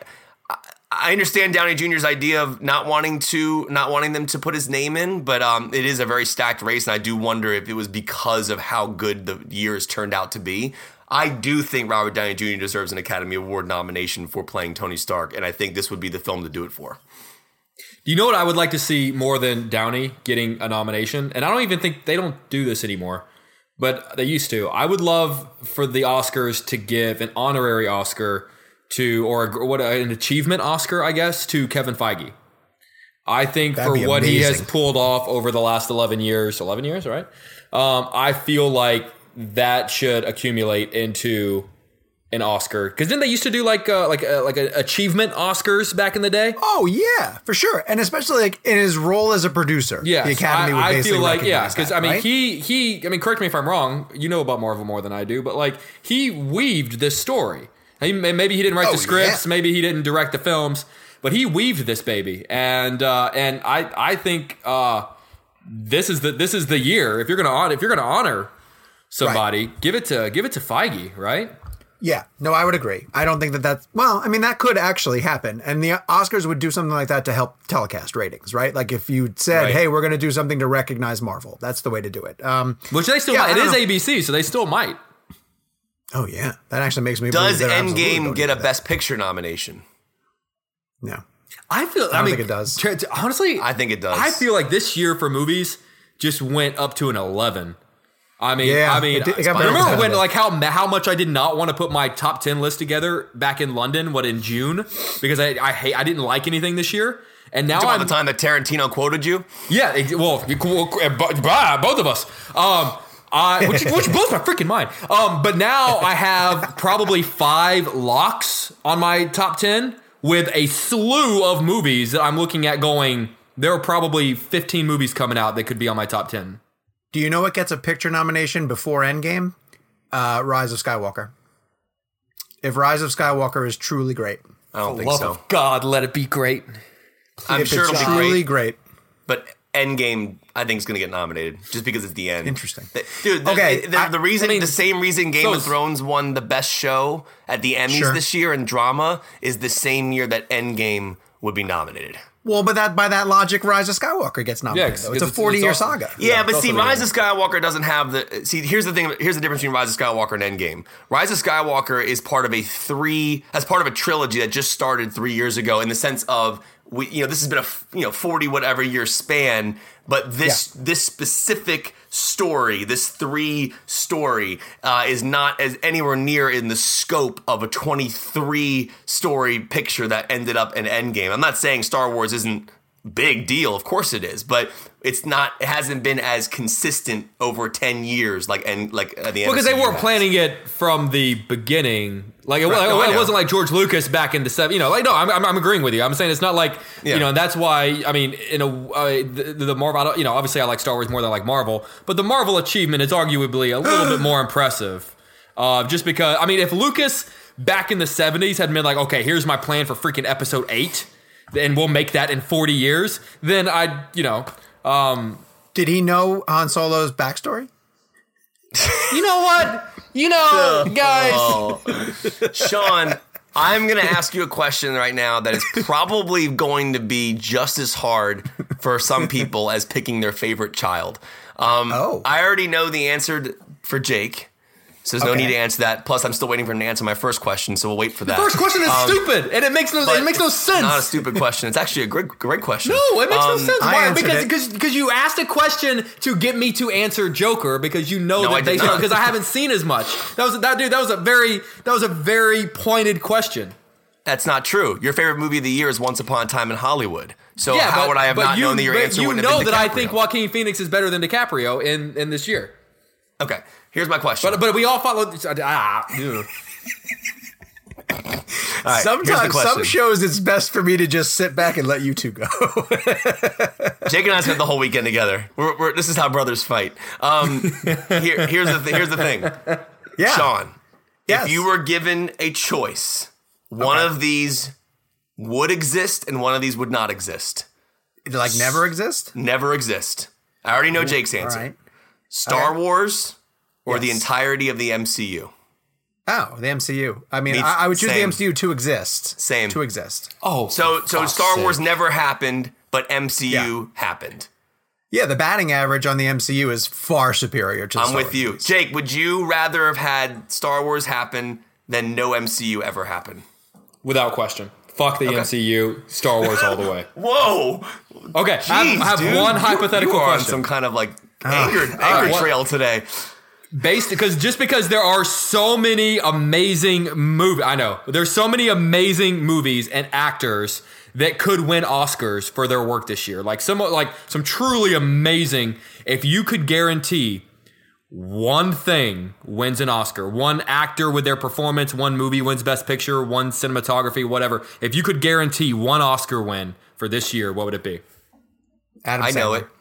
I understand Downey Junior's idea of not wanting to not wanting them to put his name in, but um, it is a very stacked race, and I do wonder if it was because of how good the years turned out to be. I do think Robert Downey Junior deserves an Academy Award nomination for playing Tony Stark, and I think this would be the film to do it for. You know what I would like to see more than Downey getting a nomination? And I don't even think they don't do this anymore, but they used to. I would love for the Oscars to give an honorary Oscar to, or a, what an achievement Oscar, I guess, to Kevin Feige. I think That'd for what amazing. he has pulled off over the last eleven years, eleven years, right? Um, I feel like that should accumulate into an Oscar. Because didn't they used to do like uh, like uh, like a achievement Oscars back in the day? Oh yeah, for sure, and especially like in his role as a producer. Yeah, the Academy would I, I basically feel like yeah, recognize because that, I mean right? he he I mean correct me if I'm wrong. You know about Marvel more than I do, but like he weaved this story. He, maybe he didn't write Oh, the scripts, yeah. maybe he didn't direct the films, but he weaved this baby, and uh, and I I think uh, this is the this is the year if you're gonna honor if you're gonna honor somebody, right. give it to give it to Feige, right? Yeah, no, I would agree. I don't think that that's, well, I mean, that could actually happen. And the Oscars would do something like that to help telecast ratings, right? Like if you said, Right. hey, we're going to do something to recognize Marvel. That's the way to do it. Um, Which they still Yeah, might. I It don't is know. A B C, so they still might. oh, yeah. That actually makes me Does believe they're absolutely Endgame going get to a do Best Picture nomination? that. No. I feel. I, don't mean, think it does. t- t- honestly, I think it does. I feel like this year for movies just went up to an eleven. I mean, Yeah, I mean, it did- it got I very remember when competitive. like how how much I did not want to put my top ten list together back in London, what in June, because I I hate I didn't like anything this year, and now About I'm the time that Tarantino quoted you? yeah, ex- well, you- well, uh, bo- bah, both of us. Um, I, which, which blows my freaking mind. Um, but now I have probably five locks on my top ten with a slew of movies that I'm looking at going, there are probably fifteen movies coming out that could be on my top ten. Do you know what gets a picture nomination before Endgame? Uh, Rise of Skywalker. If Rise of Skywalker is truly great. I don't think Love so. of God, let it be great. I'm if sure it's it'll be truly great, great. but Endgame, I think, is going to get nominated just because it's the end. Interesting. The- Dude, the, Okay, the, I- the reason, I mean, the same reason Game so of is- Thrones won the best show at the Emmys Sure. this year in drama is the same year that Endgame would be nominated. Well, but that by that logic, Rise of Skywalker gets Yeah, nominated. 'cause though. It's a it's- forty-year it's also- saga. Yeah, Yeah, but it's see, also the Rise end. of Skywalker doesn't have the. See, here's the thing. Here's the difference between Rise of Skywalker and Endgame. Rise of Skywalker is part of a three, as part of a trilogy that just started three years ago. In the sense of, we, you know, this has been a you know forty whatever year span, but this this specific story, this three story, uh, is not as anywhere near in the scope of a twenty-three story picture that ended up in Endgame. I'm not saying Star Wars isn't big deal, of course it is, but it's not. It hasn't been as consistent over ten years, like and like uh, the Because they M C U weren't has. planning it from the beginning. Like it, Right. No, I it know. wasn't like George Lucas back in the seven. You know, like no, I'm, I'm, I'm agreeing with you. I'm saying it's not like Yeah. you know. And that's why I mean, in a uh, the, the Marvel. I don't, you know, obviously I like Star Wars more than I like Marvel, but the Marvel achievement is arguably a little bit more impressive. Uh, just because I mean, if Lucas back in the seventies had been like, okay, here's my plan for freaking Episode Eight, and we'll make that in forty years, then I'd you know. Um, Did he know Han Solo's backstory? you know what? You know, guys. Oh. Sean, I'm going to ask you a question right now that is probably going to be just as hard for some people as picking their favorite child. Um, Oh. I already know the answer for Jake, so there's no Okay. need to answer that. Plus, I'm still waiting for him to answer my first question, so we'll wait for that. First question is Um, stupid, and it makes no but it makes no sense. Not a stupid question. It's actually a great, great question. No, it makes no Um, sense. I Why? answered Because it. because because you asked a question to get me to answer Joker because you know No, I that did they not. because I haven't seen as much. That was that dude. That was a very that was a very pointed question. That's not true. Your favorite movie of the year is Once Upon a Time in Hollywood. So yeah, how but, would I have but not you, known that your but answer you would know have been that I DiCaprio? think Joaquin Phoenix is better than DiCaprio in in this year. Okay, here's my question. But but we all follow. Ah, ew. All right, here's the Sometimes, question. some shows, it's best for me to just sit back and let you two go. Jake and I spent the whole weekend together. We're, we're, this is how brothers fight. Um, here, here's the th- here's the thing, Yeah. Sean. Yes. If you were given a choice, one Okay. of these would exist and one of these would not exist. Like never exist? Never exist. I already know Jake's All answer. right. Star Okay. Wars or the Yes. entirety of the M C U. Oh, the M C U. I mean, Means- I, I would choose the same. M C U to exist. Same. To exist. Oh, So for so fuck's Star sake. Wars never happened, but M C U happened. Yeah, the batting average on the M C U is far superior to the I'm Star with Wars you. movies. Jake, would you rather have had Star Wars happen than no M C U ever happen? without question. Fuck the M C U, Star Wars all the way. Whoa. Okay, I have, I have dude. one You- hypothetical you are on question. some kind of like anger, anger right, what- trail today. Based because just because there are so many amazing movies, I know there's so many amazing movies and actors that could win Oscars for their work this year. Like some like some truly amazing. If you could guarantee one thing wins an Oscar, one actor with their performance, one movie wins Best Picture, one cinematography, whatever. If you could guarantee one Oscar win for this year, what would it be? Adam I know Sandler. it.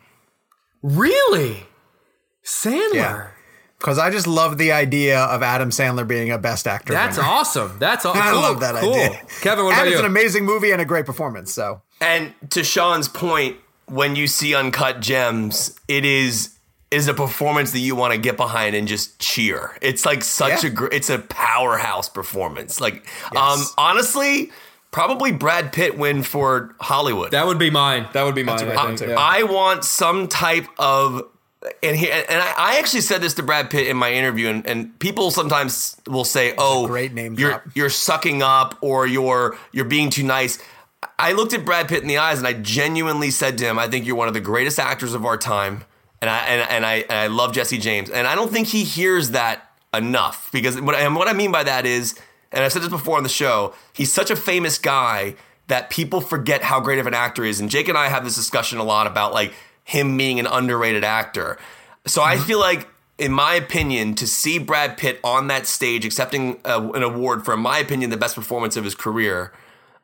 Really, Sandler. Yeah. Because I just love the idea of Adam Sandler being a Best Actor. That's winner. awesome. That's awesome. I cool, love that cool. idea. Kevin, what and about it's you? an amazing movie and a great performance. So And to Sean's point, when you see Uncut Gems, it is is a performance that you want to get behind and just cheer. It's like such Yeah. a gr- it's a powerhouse performance. Like um Yes. honestly, probably Brad Pitt win for Hollywood. That would be mine. That would be mine. what I I think. thought Yeah. too. I want some type of and he, and I, I actually said this to Brad Pitt in my interview, and, and people sometimes will say, "Oh, great name you're drop. you're sucking up, or you're you're being too nice." I looked at Brad Pitt in the eyes, and I genuinely said to him, "I think you're one of the greatest actors of our time, and I and, and I and I love Jesse James, and I don't think he hears that enough because what and what I mean by that is, and I've said this before on the show, he's such a famous guy that people forget how great of an actor he is, and Jake and I have this discussion a lot about like him being an underrated actor. So I feel like, in my opinion, to see Brad Pitt on that stage accepting a, an award for, in my opinion, the best performance of his career,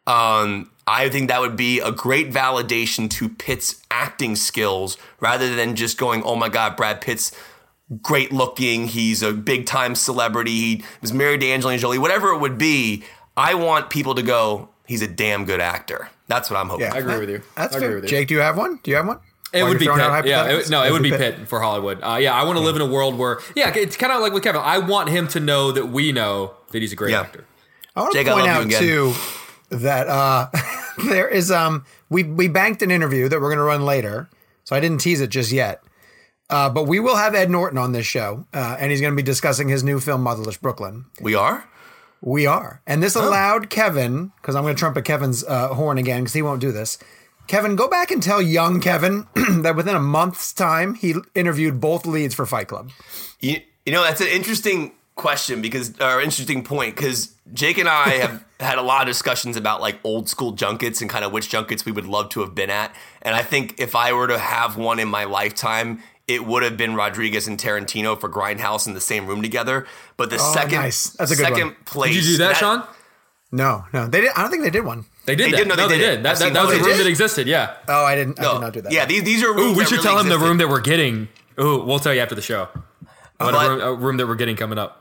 um, I think that would be a great validation to Pitt's acting skills rather than just going, oh my God, Brad Pitt's great looking. He's a big time celebrity. He was married to Angelina Jolie, whatever it would be. I want people to go, he's a damn good actor. That's what I'm hoping. yeah, I agree with you. That's I agree fair. with you. Jake, do you have one? Do you have one? It While would be you're Pitt. throwing out Yeah, it, hypotheticals? no, it It'd would be be Pitt, for Hollywood. Uh, yeah, I want to live in a world where, yeah, it's kind of like with Kevin. I want him to know that we know that he's a great Yeah. actor. I want to Jake, I point love you out again. too that uh, there is um we we banked an interview that we're going to run later, so I didn't tease it just yet. Uh, but we will have Ed Norton on this show, uh, and he's going to be discussing his new film Motherless Brooklyn. We are? We are, and this allowed Kevin, because I'm going to trumpet Kevin's uh, horn again because he won't do this. Kevin, go back and tell young Kevin that within a month's time he interviewed both leads for Fight Club. You, you know, that's an interesting question because, or interesting point, because Jake and I have had a lot of discussions about like old school junkets and kind of which junkets we would love to have been at. And I think if I were to have one in my lifetime, it would have been Rodriguez and Tarantino for Grindhouse in the same room together. But the Oh, second, nice. That's a good second one. place. Did you do that, Sean? No, no, they did. I don't think they did one. They did They that. did, no, they no, they did it. did. That, I've that, seen that was a footage. room that existed, yeah. Oh, I didn't. I No. did not do that. Yeah, these, these are rooms Ooh, we that should really tell him the existed. room that we're getting. Ooh, we'll tell you after the show. What But- a, room, a room that we're getting coming up.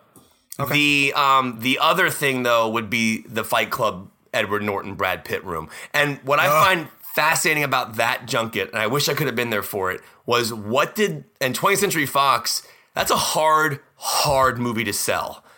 The um the other thing though would be the Fight Club Edward Norton Brad Pitt room. And what I find fascinating about that junket, and I wish I could have been there for it, was what did and twentieth Century Fox, that's a hard, hard movie to sell.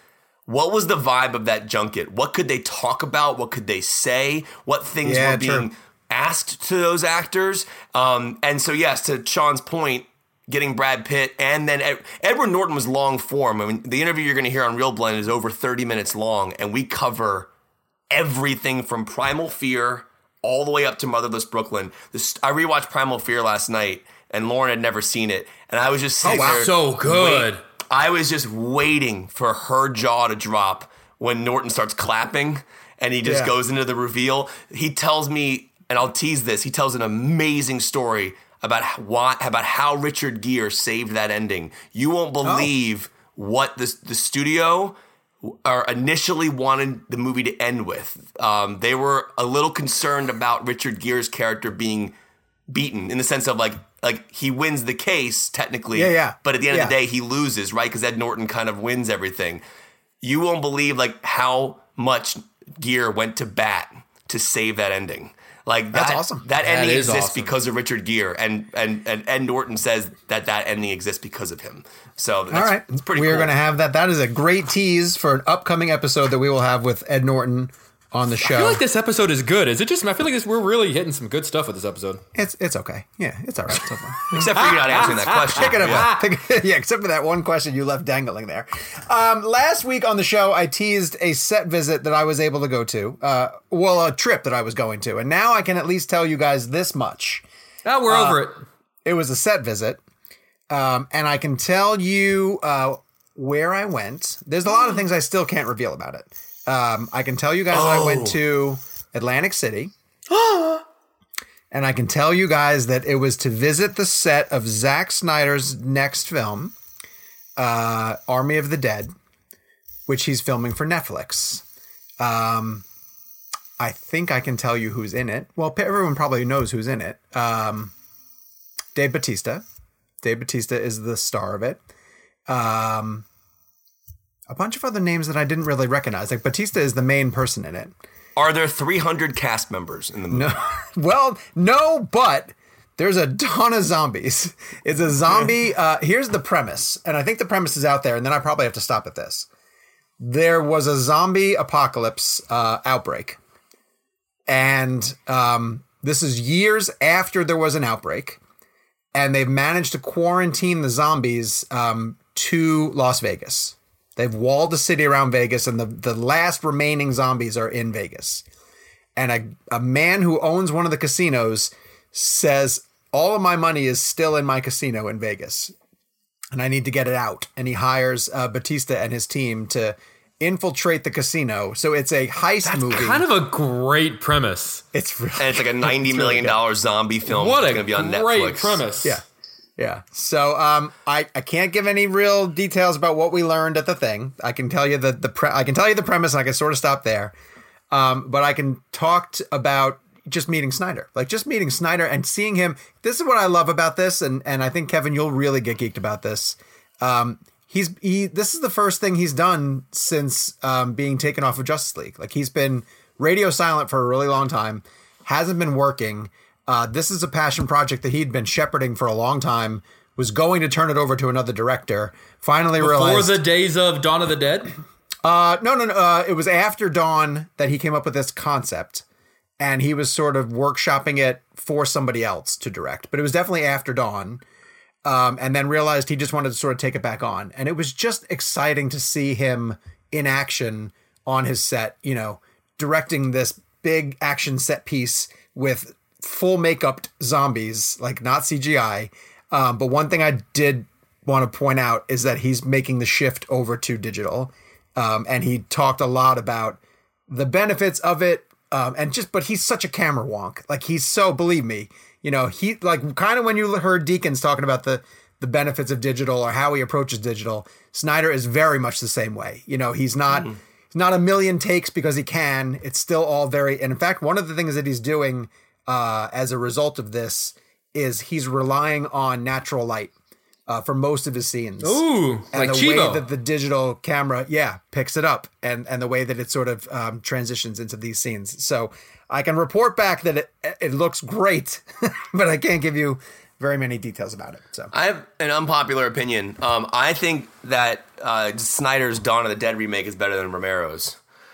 what was the vibe of that junket? What could they talk about? What could they say? What things Yeah, were being true. asked to those actors? Um, and so, yes, to Sean's point, getting Brad Pitt, and then Ed- Edward Norton was long form. I mean, the interview you're going to hear on Real Blend is over thirty minutes long, and we cover everything from Primal Fear all the way up to Motherless Brooklyn. This, I rewatched Primal Fear last night, and Lauren had never seen it, and I was just sitting there. So good. wait- I was just waiting for her jaw to drop when Norton starts clapping, and he just Yeah. goes into the reveal. He tells me, and I'll tease this, he tells an amazing story about why, about how Richard Gere saved that ending. You won't believe what the, the studio or initially wanted the movie to end with. Um, they were a little concerned about Richard Gere's character being beaten, in the sense of like like he wins the case technically, Yeah, yeah. but at the end Yeah. of the day he loses, right? Because Ed Norton kind of wins everything. You won't believe like how much Gere went to bat to save that ending. Like That's that, awesome. That That ending is exists awesome. because of Richard Gere, and and and Ed Norton says that that ending exists because of him. So that's, All right. it's pretty. we are cool. going to have that. That is a great tease for an upcoming episode that we will have with Ed Norton on the show. I feel like this episode is good. Is it just? I feel like this, we're really hitting some good stuff with this episode. It's it's okay. Yeah, it's all right so far. Except for you not answering that question. Pick it up. Yeah. Pick- yeah, except for that one question you left dangling there. Um, last week on the show, I teased a set visit that I was able to go to. Uh, well, a trip that I was going to. And now I can at least tell you guys this much. Oh, we're over it. It was a set visit. Um, and I can tell you uh, where I went. There's a lot of things I still can't reveal about it. Um, I can tell you guys I went to Atlantic City. And I can tell you guys that it was to visit the set of Zack Snyder's next film, uh, Army of the Dead, which he's filming for Netflix. Um, I think I can tell you who's in it. Well, everyone probably knows who's in it. Um, Dave Bautista. Dave Bautista is the star of it. Um, a bunch of other names that I didn't really recognize. Like Bautista is the main person in it. Are there three hundred cast members in the movie? No, well, no, but there's a ton of zombies. It's a zombie. Uh, here's the premise, and I think the premise is out there, and then I probably have to stop at this. There was a zombie apocalypse uh, outbreak, and um, this is years after there was an outbreak, and they've managed to quarantine the zombies um, to Las Vegas. They've walled the city around Vegas, and the, the last remaining zombies are in Vegas. And a, a man who owns one of the casinos says, all of my money is still in my casino in Vegas, and I need to get it out. And he hires uh, Bautista and his team to infiltrate the casino. So it's a heist movie. Kind of a great premise. It's really, And it's like a ninety million dollars zombie film. What that's a going to be on great Netflix. premise. yeah. Yeah. So um, I, I can't give any real details about what we learned at the thing. I can tell you the the pre- I can tell you the premise, and I can sort of stop there. Um, but I can talk t- about just meeting Snyder, like just meeting Snyder and seeing him. This is what I love about this, and and I think Kevin, you'll really get geeked about this. Um, he's he. This is the first thing he's done since um, being taken off of Justice League. Like he's been radio silent for a really long time, hasn't been working. Uh, this is a passion project that he'd been shepherding for a long time, was going to turn it over to another director. Finally Before realized... the days of Dawn of the Dead? Uh, no, no, no. Uh, it was after Dawn that he came up with this concept, and he was sort of workshopping it for somebody else to direct. But it was definitely after Dawn, um, and then realized he just wanted to sort of take it back on. And it was just exciting to see him in action on his set, you know, directing this big action set piece with full makeup zombies, like not C G I. Um, but one thing I did want to point out is that he's making the shift over to digital. Um, and he talked a lot about the benefits of it. Um, and just, but he's such a camera wonk. Like he's so, believe me, you know, he like kind of when you heard Deakins talking about the, the benefits of digital or how he approaches digital, Snyder is very much the same way. You know, he's not, mm. he's not a million takes because he can. It's still all very, and in fact, one of the things that he's doing uh, as a result of this is he's relying on natural light uh, for most of his scenes. Ooh, and like the Chivo. way that the digital camera, yeah, picks it up, and and the way that it sort of um, transitions into these scenes. So I can report back that it it looks great, but I can't give you very many details about it. So I have an unpopular opinion. Um, I think that uh, Snyder's Dawn of the Dead remake is better than Romero's.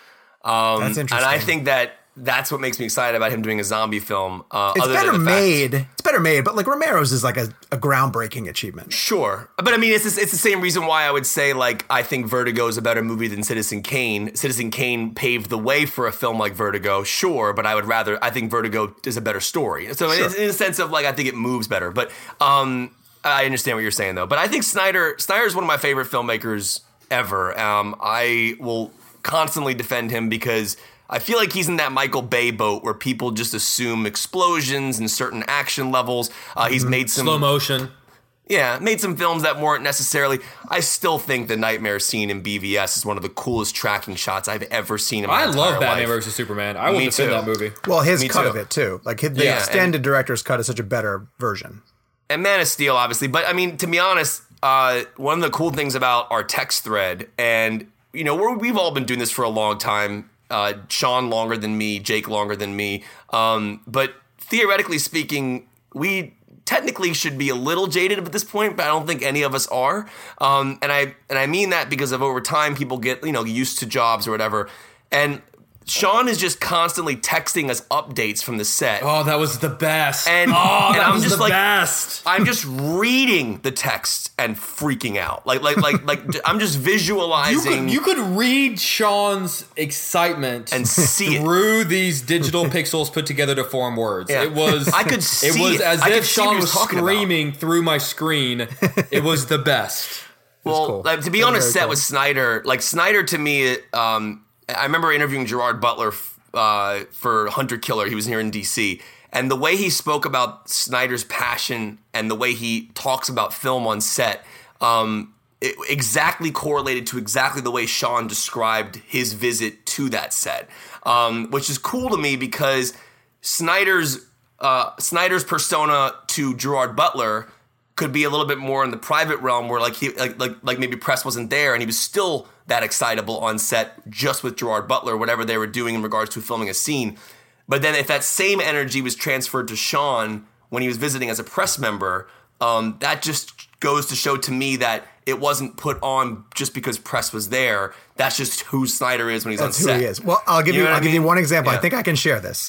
Um, That's interesting. And I think that that's what makes me excited about him doing a zombie film. Uh, it's other better than the fact- made. It's better made, but like Romero's is like a, a groundbreaking achievement. Sure. But I mean, it's, it's the same reason why I would say, like, I think Vertigo is a better movie than Citizen Kane. Citizen Kane paved the way for a film like Vertigo, sure, but I would rather, I think Vertigo is a better story. So Sure. it's in the sense of, like, I think it moves better. But um, I understand what you're saying, though. But I think Snyder, Snyder is one of my favorite filmmakers ever. Um, I will constantly defend him because I feel like he's in that Michael Bay boat where people just assume explosions and certain action levels. Uh, he's mm-hmm. made some slow motion. Yeah, made some films that weren't necessarily. I still think the nightmare scene in B V S is one of the coolest tracking shots I've ever seen in my I entire love Batman life. versus Superman. I will Me defend too. that movie. Well, his Me cut too. of it too. Like his, the Yeah, extended and- director's cut is such a better version. And Man of Steel, obviously. But I mean, to be honest, uh, one of the cool things about our text thread, and you know, we're, we've all been doing this for a long time. Uh, Sean longer than me, Jake longer than me. Um, but theoretically speaking, we technically should be a little jaded at this point, but I don't think any of us are. Um, and I and I mean that because of over time, people get, you know, used to jobs or whatever. And Sean is just constantly texting us updates from the set. Oh, that was the best. And, oh, and that I'm was just the like, best. I'm just reading the text and freaking out. Like, like, like, like, I'm just You visualizing could, you could read Sean's excitement and see it. through these digital pixels put together to form words. Yeah. It was I could see it was it. as I could if see what Sean he was, was talking about. screaming through my screen. It was the best. Well, cool. like, to be That's on a very set cool. with Snyder, like Snyder to me, um, I remember interviewing Gerard Butler uh, for Hunter Killer. He was here in D C, and the way he spoke about Snyder's passion and the way he talks about film on set, um, it exactly correlated to exactly the way Sean described his visit to that set, um, which is cool to me because Snyder's uh, Snyder's persona to Gerard Butler could be a little bit more in the private realm where like he like like like maybe press wasn't there and he was still that excitable on set just with Gerard Butler, whatever they were doing in regards to filming a scene. But then if that same energy was transferred to Sean when he was visiting as a press member, um, that just goes to show to me that it wasn't put on just because press was there. That's just who Snyder is when he's That's on who set. he is. Well, I'll give You you, know what I'll I give you mean? one example. Yeah. I think I can share this.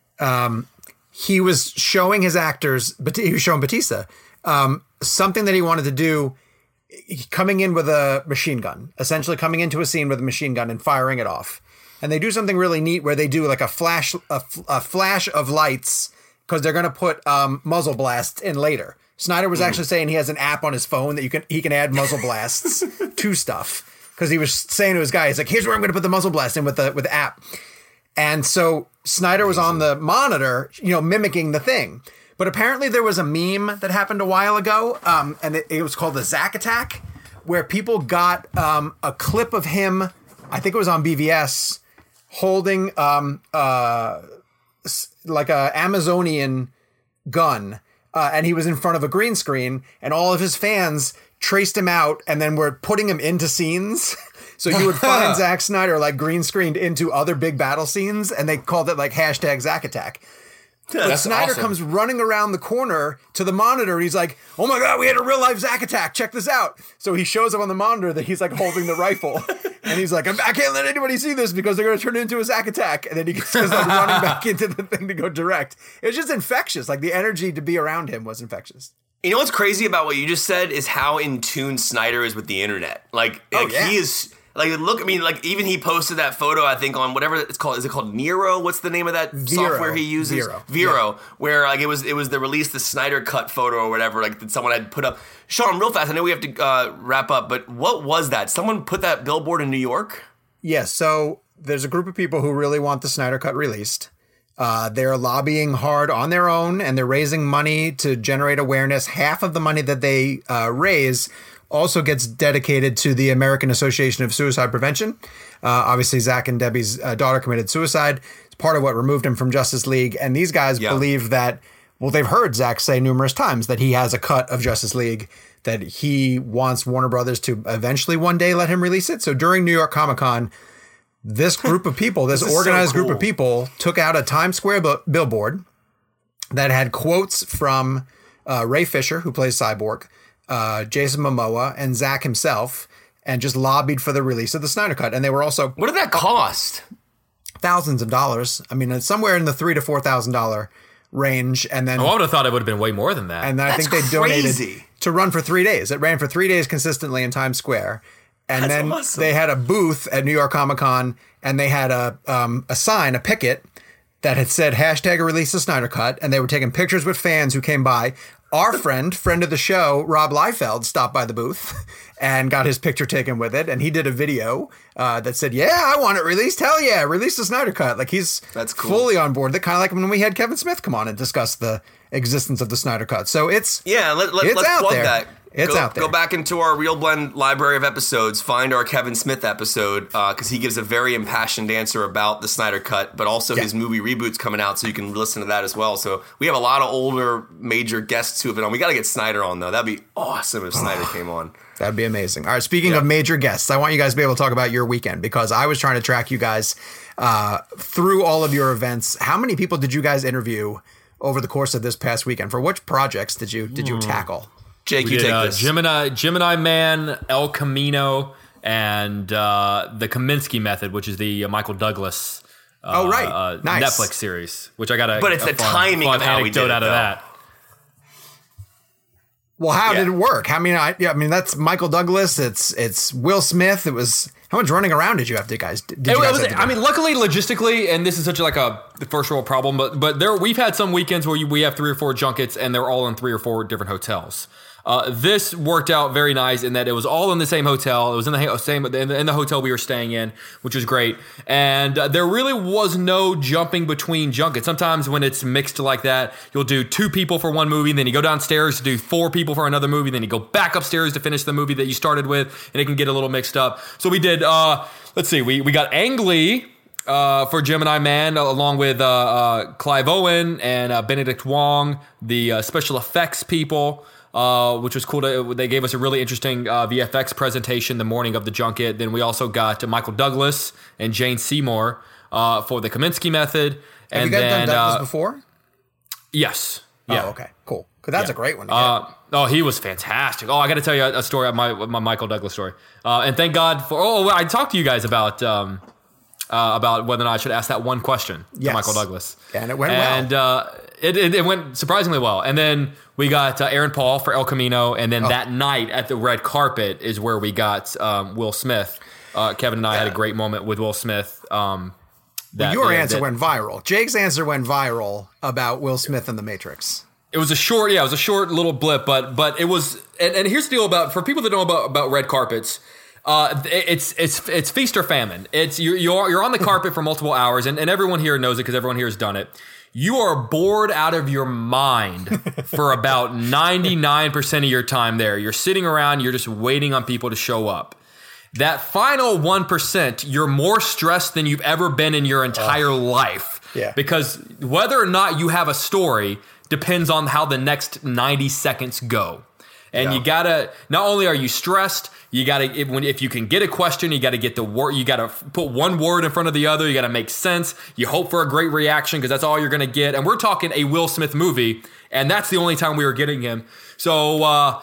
Um, he was showing his actors, but he was showing Batista um, something that he wanted to do. Coming in with a machine gun, essentially coming into a scene with a machine gun and firing it off. And they do something really neat where they do like a flash, a, a flash of lights because they're going to put um, muzzle blasts in later. Snyder was actually saying he has an app on his phone that you can he can add muzzle blasts to stuff because he was saying to his guy, he's like, here's where I'm going to put the muzzle blast in with the with the app. And so Snyder was on the monitor, you know, mimicking the thing. But apparently there was a meme that happened a while ago, um, and it, it was called the Zack Attack, where people got um, a clip of him, I think it was on B V S, holding um, uh, like a Amazonian gun, uh, and he was in front of a green screen, and all of his fans traced him out and then were putting him into scenes. So you would find Zack Snyder like green screened into other big battle scenes, and they called it like hashtag Zack Attack. But That's Snyder awesome. comes running around the corner to the monitor and he's like, oh my God, we had a real life Zack Attack. Check this out. So he shows up on the monitor that he's like holding the rifle. And he's like, I can't let anybody see this because they're going to turn it into a Zack Attack. And then he goes like running back into the thing to go direct. It was just infectious. Like the energy to be around him was infectious. You know what's crazy about what you just said is how in tune Snyder is with the internet. Like, Oh, like yeah. he is. Like, look, I mean, like, even he posted that photo, I think, on whatever it's called. Is it called Nero? What's the name of that Vero. software he uses? Vero. Vero, where, like, it was it was the release, the Snyder Cut photo or whatever, like, that someone had put up. Sean, real fast, I know we have to uh, wrap up, but what was that? Someone put that billboard in New York? Yes. So there's a group of people who really want the Snyder Cut released. Uh, they're lobbying hard on their own and they're raising money to generate awareness. Half of the money that they uh, raise also gets dedicated to the American Association of Suicide Prevention. Uh, obviously, Zach and Debbie's uh, daughter committed suicide. It's part of what removed him from Justice League. And these guys Yeah. believe that, well, they've heard Zach say numerous times that he has a cut of Justice League, that he wants Warner Brothers to eventually one day let him release it. So during New York Comic Con, this group of people, this, This is so organized group cool. of people took out a Times Square bu- billboard that had quotes from uh, Ray Fisher, who plays Cyborg, uh, Jason Momoa, and Zach himself, and just lobbied for the release of the Snyder Cut. And they were also What did that cost? thousands of dollars. I mean, it's somewhere in the three to four thousand dollar range. And then Oh, I would have thought it would have been way more than that. and then I That's think they crazy. donated to run for three days. It ran for three days consistently in Times Square. And That's then awesome. they had a booth at New York Comic Con, and they had a um, a sign, a picket that had said hashtag release the Snyder Cut, and they were taking pictures with fans who came by. Our friend, friend of the show, Rob Liefeld, stopped by the booth and got his picture taken with it, and he did a video uh, that said, "Yeah, I want it released. Hell yeah, release the Snyder Cut." Like he's That's cool. fully on board. That kind of like when we had Kevin Smith come on and discuss the existence of the Snyder Cut. So it's Yeah, let, let, It's let's out plug there. that. It's go, out there. Go back into our Real Blend library of episodes, find our Kevin Smith episode, because he gives a very impassioned answer about the Snyder Cut, but also Yeah. his movie reboots coming out, so you can listen to that as well. So we have a lot of older major guests who have been on. We got to get Snyder on, though. That'd be awesome if Snyder came on. That'd be amazing. All right, speaking Yeah. of major guests, I want you guys to be able to talk about your weekend because I was trying to track you guys uh, through all of your events. How many people did you guys interview over the course of this past weekend? For which projects did you did you tackle? Jake, We you did take uh, this. Gemini, Gemini Man, El Camino, and uh, the Kaminsky Method, which is the uh, Michael Douglas uh, Oh, right. uh, Nice. Netflix series, which I got a But it's a the fun, timing fun of how we anecdote did it, out of though. that. Well, how Yeah. did it work? I mean, I yeah, I mean that's Michael Douglas. It's it's Will Smith. It was how much running around did you have to guys? Did you It guys was- have to do? I mean, luckily, logistically, and this is such like a first world problem, but but there we've had some weekends where you, we have three or four junkets, and they're all in three or four different hotels. Uh, this worked out very nice in that it was all in the same hotel. It was in the ha- same in the, in the hotel we were staying in, which was great. And uh, there really was no jumping between junkets. Sometimes when it's mixed like that, you'll do two people for one movie, and then you go downstairs to do four people for another movie, then you go back upstairs to finish the movie that you started with, and it can get a little mixed up. So we did. Uh, let's see, we we got Ang Lee uh, for Gemini Man, along with uh, uh, Clive Owen and uh, Benedict Wong, the uh, special effects people. Uh, which was cool. To, they gave us a really interesting uh, V F X presentation the morning of the junket. Then we also got Michael Douglas and Jane Seymour uh, for the Kaminsky Method. have and you guys then, done Douglas uh, before? Yes. Yeah. Oh, okay, cool. Because that's Yeah. a great one. To get. Uh, oh, he was fantastic. Oh, I got to tell you a, a story, my my Michael Douglas story. Uh, and thank God for. Oh, I talked to you guys about um, uh, about whether or not I should ask that one question Yes. to Michael Douglas. And it went well. and, uh, it, it it went surprisingly well. And then we got uh, Aaron Paul for El Camino, and Oh. then that night at the red carpet is where we got um, Will Smith. Uh, Kevin and I had a great moment with Will Smith. Um, that, Your yeah, answer that- went viral. Jake's answer went viral about Will Smith and The Matrix. It was a short, yeah, it was a short little blip, but but it was. And, and here's the deal about for people that know about about red carpets. Uh, it's it's it's feast or famine. It's you're you're, you're on the carpet for multiple hours, and, and everyone here knows it because everyone here has done it. You are bored out of your mind for about ninety-nine percent of your time there. You're sitting around, you're just waiting on people to show up. That final one percent, you're more stressed than you've ever been in your entire life. Yeah. Because whether or not you have a story depends on how the next ninety seconds go. And Yeah. you gotta, not only are you stressed, you gotta, if, when, if you can get a question, you gotta get the word, you gotta put one word in front of the other, you gotta make sense. You hope for a great reaction because that's all you're gonna get. And we're talking a Will Smith movie, and that's the only time we were getting him. So uh,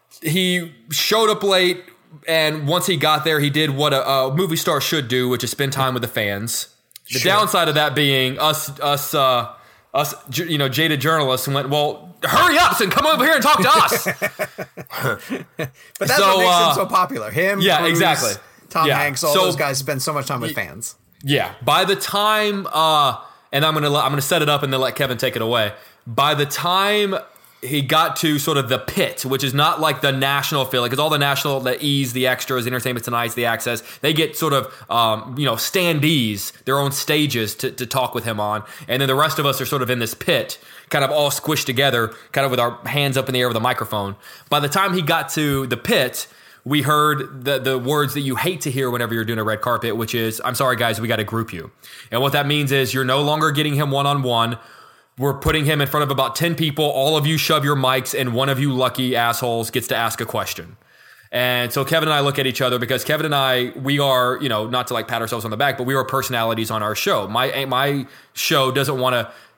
he showed up late, and once he got there, he did what a, a movie star should do, which is spend time with the fans. The Sure. downside of that being us, us, uh, us, j- you know, jaded journalists, and went, well, hurry up and come over here and talk to us. But that's So, what makes uh, him so popular. Him, yeah, Cruise, exactly. Tom Yeah. Hanks, all So- those guys spend so much time with fans. Yeah. By the time, uh, and I'm gonna let- I'm gonna set it up and then let Kevin take it away. By the time he got to sort of the pit, which is not like the national feeling, because all the national, the E's, the extras, Entertainment Tonight, the Access, they get sort of um, you know standees, their own stages to, to talk with him on, and then the rest of us are sort of in this pit, kind of all squished together, kind of with our hands up in the air with a microphone. By the time he got to the pit, we heard the the words that you hate to hear whenever you're doing a red carpet, which is, I'm sorry, guys, we got to group you. And what that means is you're no longer getting him one-on-one. We're putting him in front of about ten people. All of you shove your mics, and one of you lucky assholes gets to ask a question. And so Kevin and I look at each other because Kevin and I, we are, you know, not to like pat ourselves on the back, but we are personalities on our show. My my show doesn't want to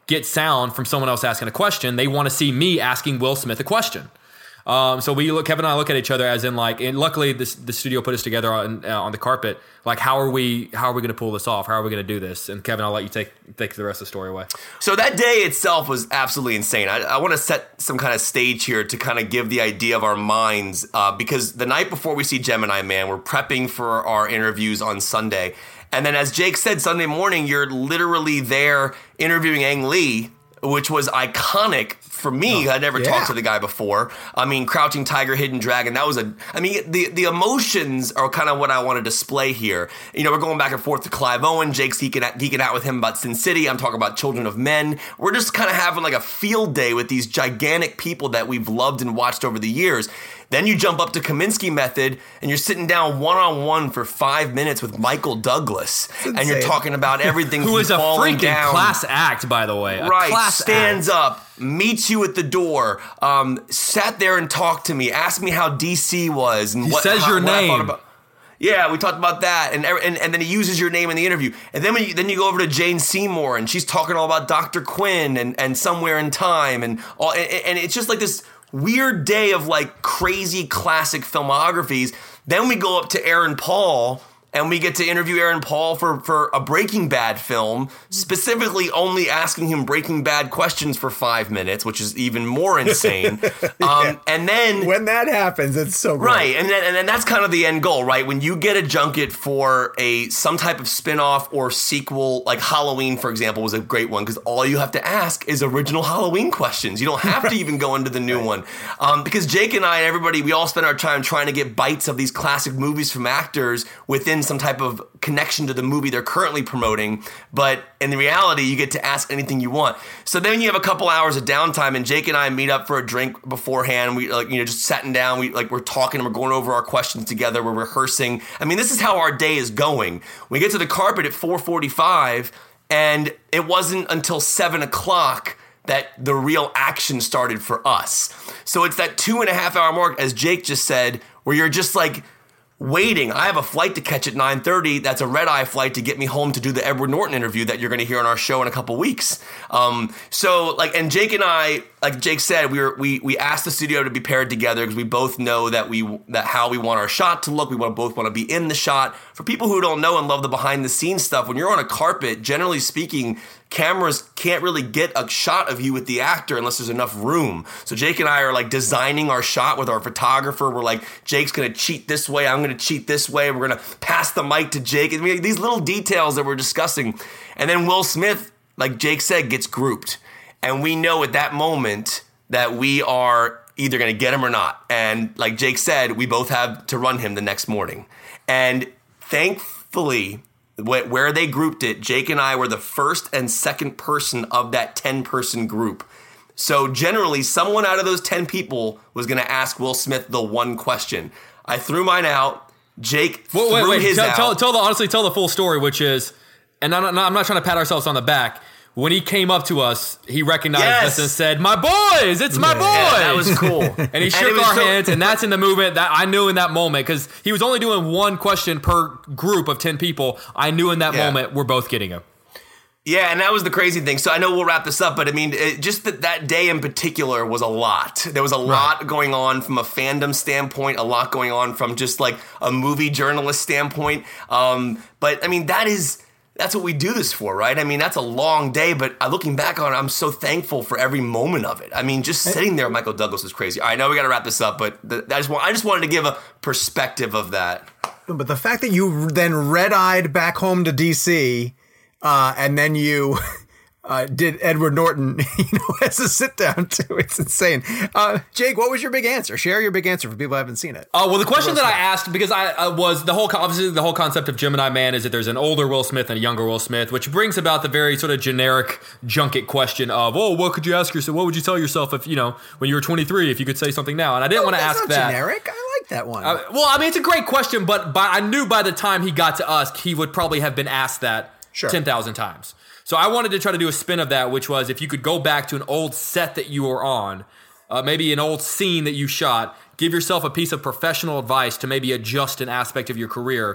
get sound from someone else asking a question. They want to see me asking Will Smith a question. Um, so we look, Kevin and I look at each other as in like, and luckily this, the studio put us together on, uh, on the carpet. Like, how are we, how are we going to pull this off? How are we going to do this? And Kevin, I'll let you take, take the rest of the story away. So that day itself was absolutely insane. I, I want to set some kind of stage here to kind of give the idea of our minds, uh, because the night before we see Gemini Man, we're prepping for our interviews on Sunday. And then as Jake said, Sunday morning, you're literally there interviewing Ang Lee, which was iconic for me. Oh, I'd never yeah. talked to the guy before. I mean, Crouching Tiger, Hidden Dragon, that was a, I mean, the, the emotions are kind of what I want to display here. You know, we're going back and forth to Clive Owen. Jake's geeking out, geeking out with him about Sin City. I'm talking about Children of Men. We're just kind of having like a field day with these gigantic people that we've loved and watched over the years. Then you jump up to Kaminsky Method, and you're sitting down one-on-one for five minutes with Michael Douglas, and you're talking about everything who is a freaking down. class act, by the way. A right, class stands act. up, meets you at the door, um, sat there and talked to me, asked me how D C was, and he what says how, your what I thought name. about. Yeah, we talked about that, and and and then he uses your name in the interview, and then when you, then you go over to Jane Seymour, and she's talking all about Doctor Quinn and and Somewhere in Time, and all, and, and it's just like this weird day of like crazy classic filmographies. Then we go up to Aaron Paul, and we get to interview Aaron Paul for, for a Breaking Bad film, specifically only asking him Breaking Bad questions for five minutes, which is even more insane. yeah. um, and then when that happens, it's so great. Right, and then, and then that's kind of the end goal, right? When you get a junket for a some type of spin-off or sequel, like Halloween, for example, was a great one, because all you have to ask is original Halloween questions. You don't have right. to even go into the new right. one. Um, because Jake and I and everybody, we all spend our time trying to get bites of these classic movies from actors within some type of connection to the movie they're currently promoting, but in reality, you get to ask anything you want. So then you have a couple hours of downtime, and Jake and I meet up for a drink beforehand. We like, you know, just sitting down, we like we're talking, and we're going over our questions together. We're rehearsing. I mean, this is how our day is going. We get to the carpet at four forty-five, and it wasn't until seven o'clock that the real action started for us. So it's that two and a half hour mark, as Jake just said, where you're just like waiting. I have a flight to catch at nine thirty. That's a red-eye flight to get me home to do the Edward Norton interview that you're going to hear on our show in a couple weeks. Um, so, like, and Jake and I, like Jake said, we were we we asked the studio to be paired together because we both know that we that how we want our shot to look. We want both want to be in the shot. For people who don't know and love the behind-the-scenes stuff, when you're on a carpet, generally speaking, cameras can't really get a shot of you with the actor unless there's enough room. So Jake and I are like designing our shot with our photographer. We're like, Jake's going to cheat this way. I'm going to cheat this way. We're going to pass the mic to Jake. I mean, these little details that we're discussing. And then Will Smith, like Jake said, gets grouped. And we know at that moment that we are either going to get him or not. And like Jake said, we both have to run him the next morning. And thankfully, where they grouped it, Jake and I were the first and second person of that ten-person group. So generally, someone out of those ten people was going to ask Will Smith the one question. I threw mine out. Jake wait, threw wait, wait. his tell, out. Tell, tell the honestly, tell the full story, which is, and I'm not, I'm not trying to pat ourselves on the back. When he came up to us, he recognized yes. us and said, "My boys, it's my boys." Yeah, that was cool. And he shook and our so- hands, and that's in the movement that I knew in that moment, because he was only doing one question per group of ten people. I knew in that yeah. moment we're both getting him. Yeah, and that was the crazy thing. So I know we'll wrap this up, but I mean, it, just that, that day in particular was a lot. There was a lot right. going on from a fandom standpoint, a lot going on from just like a movie journalist standpoint. Um, but I mean, that is... That's what we do this for, right? I mean, that's a long day, but looking back on it, I'm so thankful for every moment of it. I mean, just sitting there with Michael Douglas was crazy. All right, now we got to wrap this up, but the, I, just want, I just wanted to give a perspective of that. But the fact that you then red-eyed back home to D C, uh, and then you uh, did Edward Norton, you know, as a sit-down too, it's insane. Uh, Jake, what was your big answer? Share your big answer for people who haven't seen it. Oh, uh, well, the question that I asked, because I uh, was the whole, obviously the whole concept of Gemini Man is that there's an older Will Smith and a younger Will Smith, which brings about the very sort of generic junket question of, oh, what could you ask yourself? What would you tell yourself if, you know, when you were twenty-three, if you could say something now? And I didn't no, want to ask not that. Generic. I like that one. Uh, well, I mean, it's a great question, but by, I knew by the time he got to us, he would probably have been asked that sure. ten thousand times. So I wanted to try to do a spin of that, which was if you could go back to an old set that you were on, uh, maybe an old scene that you shot, give yourself a piece of professional advice to maybe adjust an aspect of your career,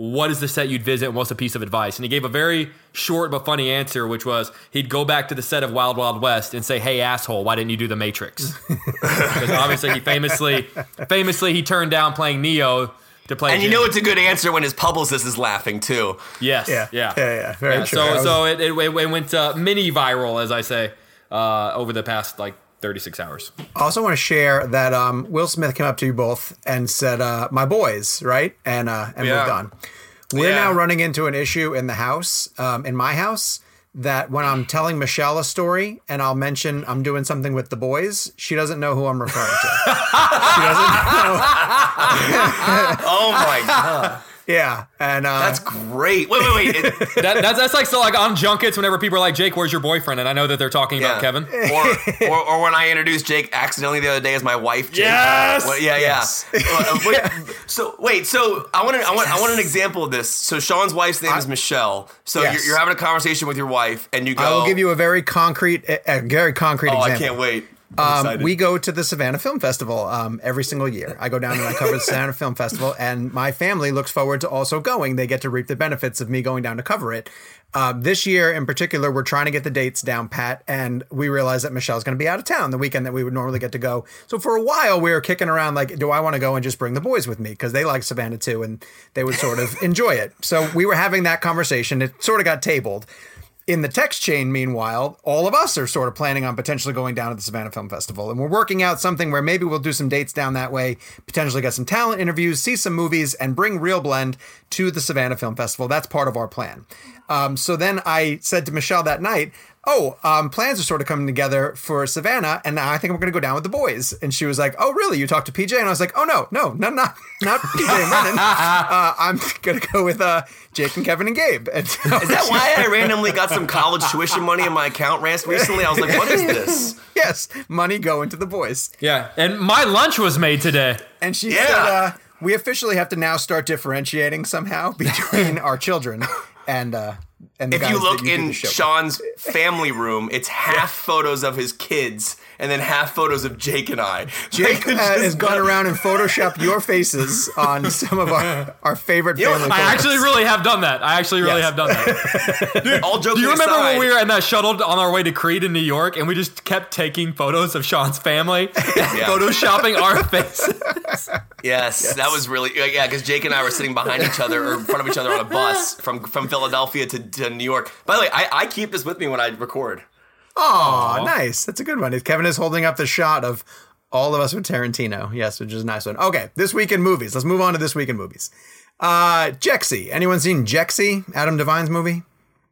what is the set you'd visit and what's a piece of advice? And he gave a very short but funny answer, which was he'd go back to the set of Wild Wild West and say, hey, asshole, why didn't you do The Matrix? Because obviously he famously, famously he turned down playing Neo to play. And Jim. you know it's a good answer when his publicist is laughing too. Yes. Yeah. Yeah. Yeah. Yeah. Very Yeah, true. so Was- so it, it, it went uh, mini viral, as I say, uh, over the past like thirty-six hours. I also want to share that um, Will Smith came up to you both and said, uh, "My boys," right, and uh, and Yeah. moved on. We're Yeah. now running into an issue in the house, um, in my house, that when I'm telling Michelle a story and I'll mention I'm doing something with the boys, she doesn't know who I'm referring to. She doesn't know. Oh my god, Yeah, and uh, that's great. Wait, wait, wait. It, That, that's that's like so like on junkets whenever people are like, Jake, where's your boyfriend? And I know that they're talking about yeah. Kevin. Or, or or when I introduced Jake accidentally the other day as my wife. Jake. Yes! Well, yeah, Yes. yeah. Uh, wait, so wait, so I want to, I want, I want an example of this. So Sean's wife's name is Michelle. So Yes. you're, you're having a conversation with your wife, and you go. I will give you a very concrete, a, a very concrete Oh, example. I can't wait. I'm Um, excited. we go to the Savannah Film Festival um, every single year. I go down and I cover the Savannah Film Festival, and my family looks forward to also going. They get to reap the benefits of me going down to cover it. Um, this year in particular, we're trying to get the dates down pat, and we realize that Michelle's going to be out of town the weekend that we would normally get to go. So for a while, we were kicking around like, do I want to go and just bring the boys with me? Because they like Savannah too, and they would sort of enjoy it. So we were having that conversation. It sort of got tabled. In the text chain, meanwhile, all of us are sort of planning on potentially going down to the Savannah Film Festival. And we're working out something where maybe we'll do some dates down that way, potentially get some talent interviews, see some movies, and bring Real Blend to the Savannah Film Festival. That's part of our plan. Um, so then I said to Michelle that night, oh, um, plans are sort of coming together for Savannah, and I think I'm going to go down with the boys. And she was like, oh, really? You talked to P J? And I was like, oh, no, no, no, not, not P J and Brennan. Uh, I'm going to go with uh, Jake and Kevin and Gabe. And so Is that why I randomly got some college tuition money in my account Rance, recently? I was like, what is this? Yes, money going to the boys. Yeah, and my lunch was made today. And she Yeah. said, uh, we officially have to now start differentiating somehow between our children and uh, and the If guys you that look do in the show. Sean's family room, it's half photos of his kids and then half photos of Jake and I. Jake Like, uh, it's has just gone not- around and photoshopped your faces on some of our, our favorite You know, family I photos. actually really have done that. I actually really Yes. have done that. All joking Do you remember aside, when we were in that shuttle on our way to Creed in New York and we just kept taking photos of Sean's family, photoshopping our faces? Yes, that was really yeah. Because Jake and I were sitting behind each other or in front of each other on a bus from from Philadelphia to, to New York. By the way, I, I keep this with me when I record. Oh, nice. That's a good one. Kevin is holding up the shot of all of us with Tarantino. Yes, which is a nice one. Okay, this week in movies. Let's move on to this week in movies. Uh, Jexy. Anyone seen Jexy? Adam Devine's movie?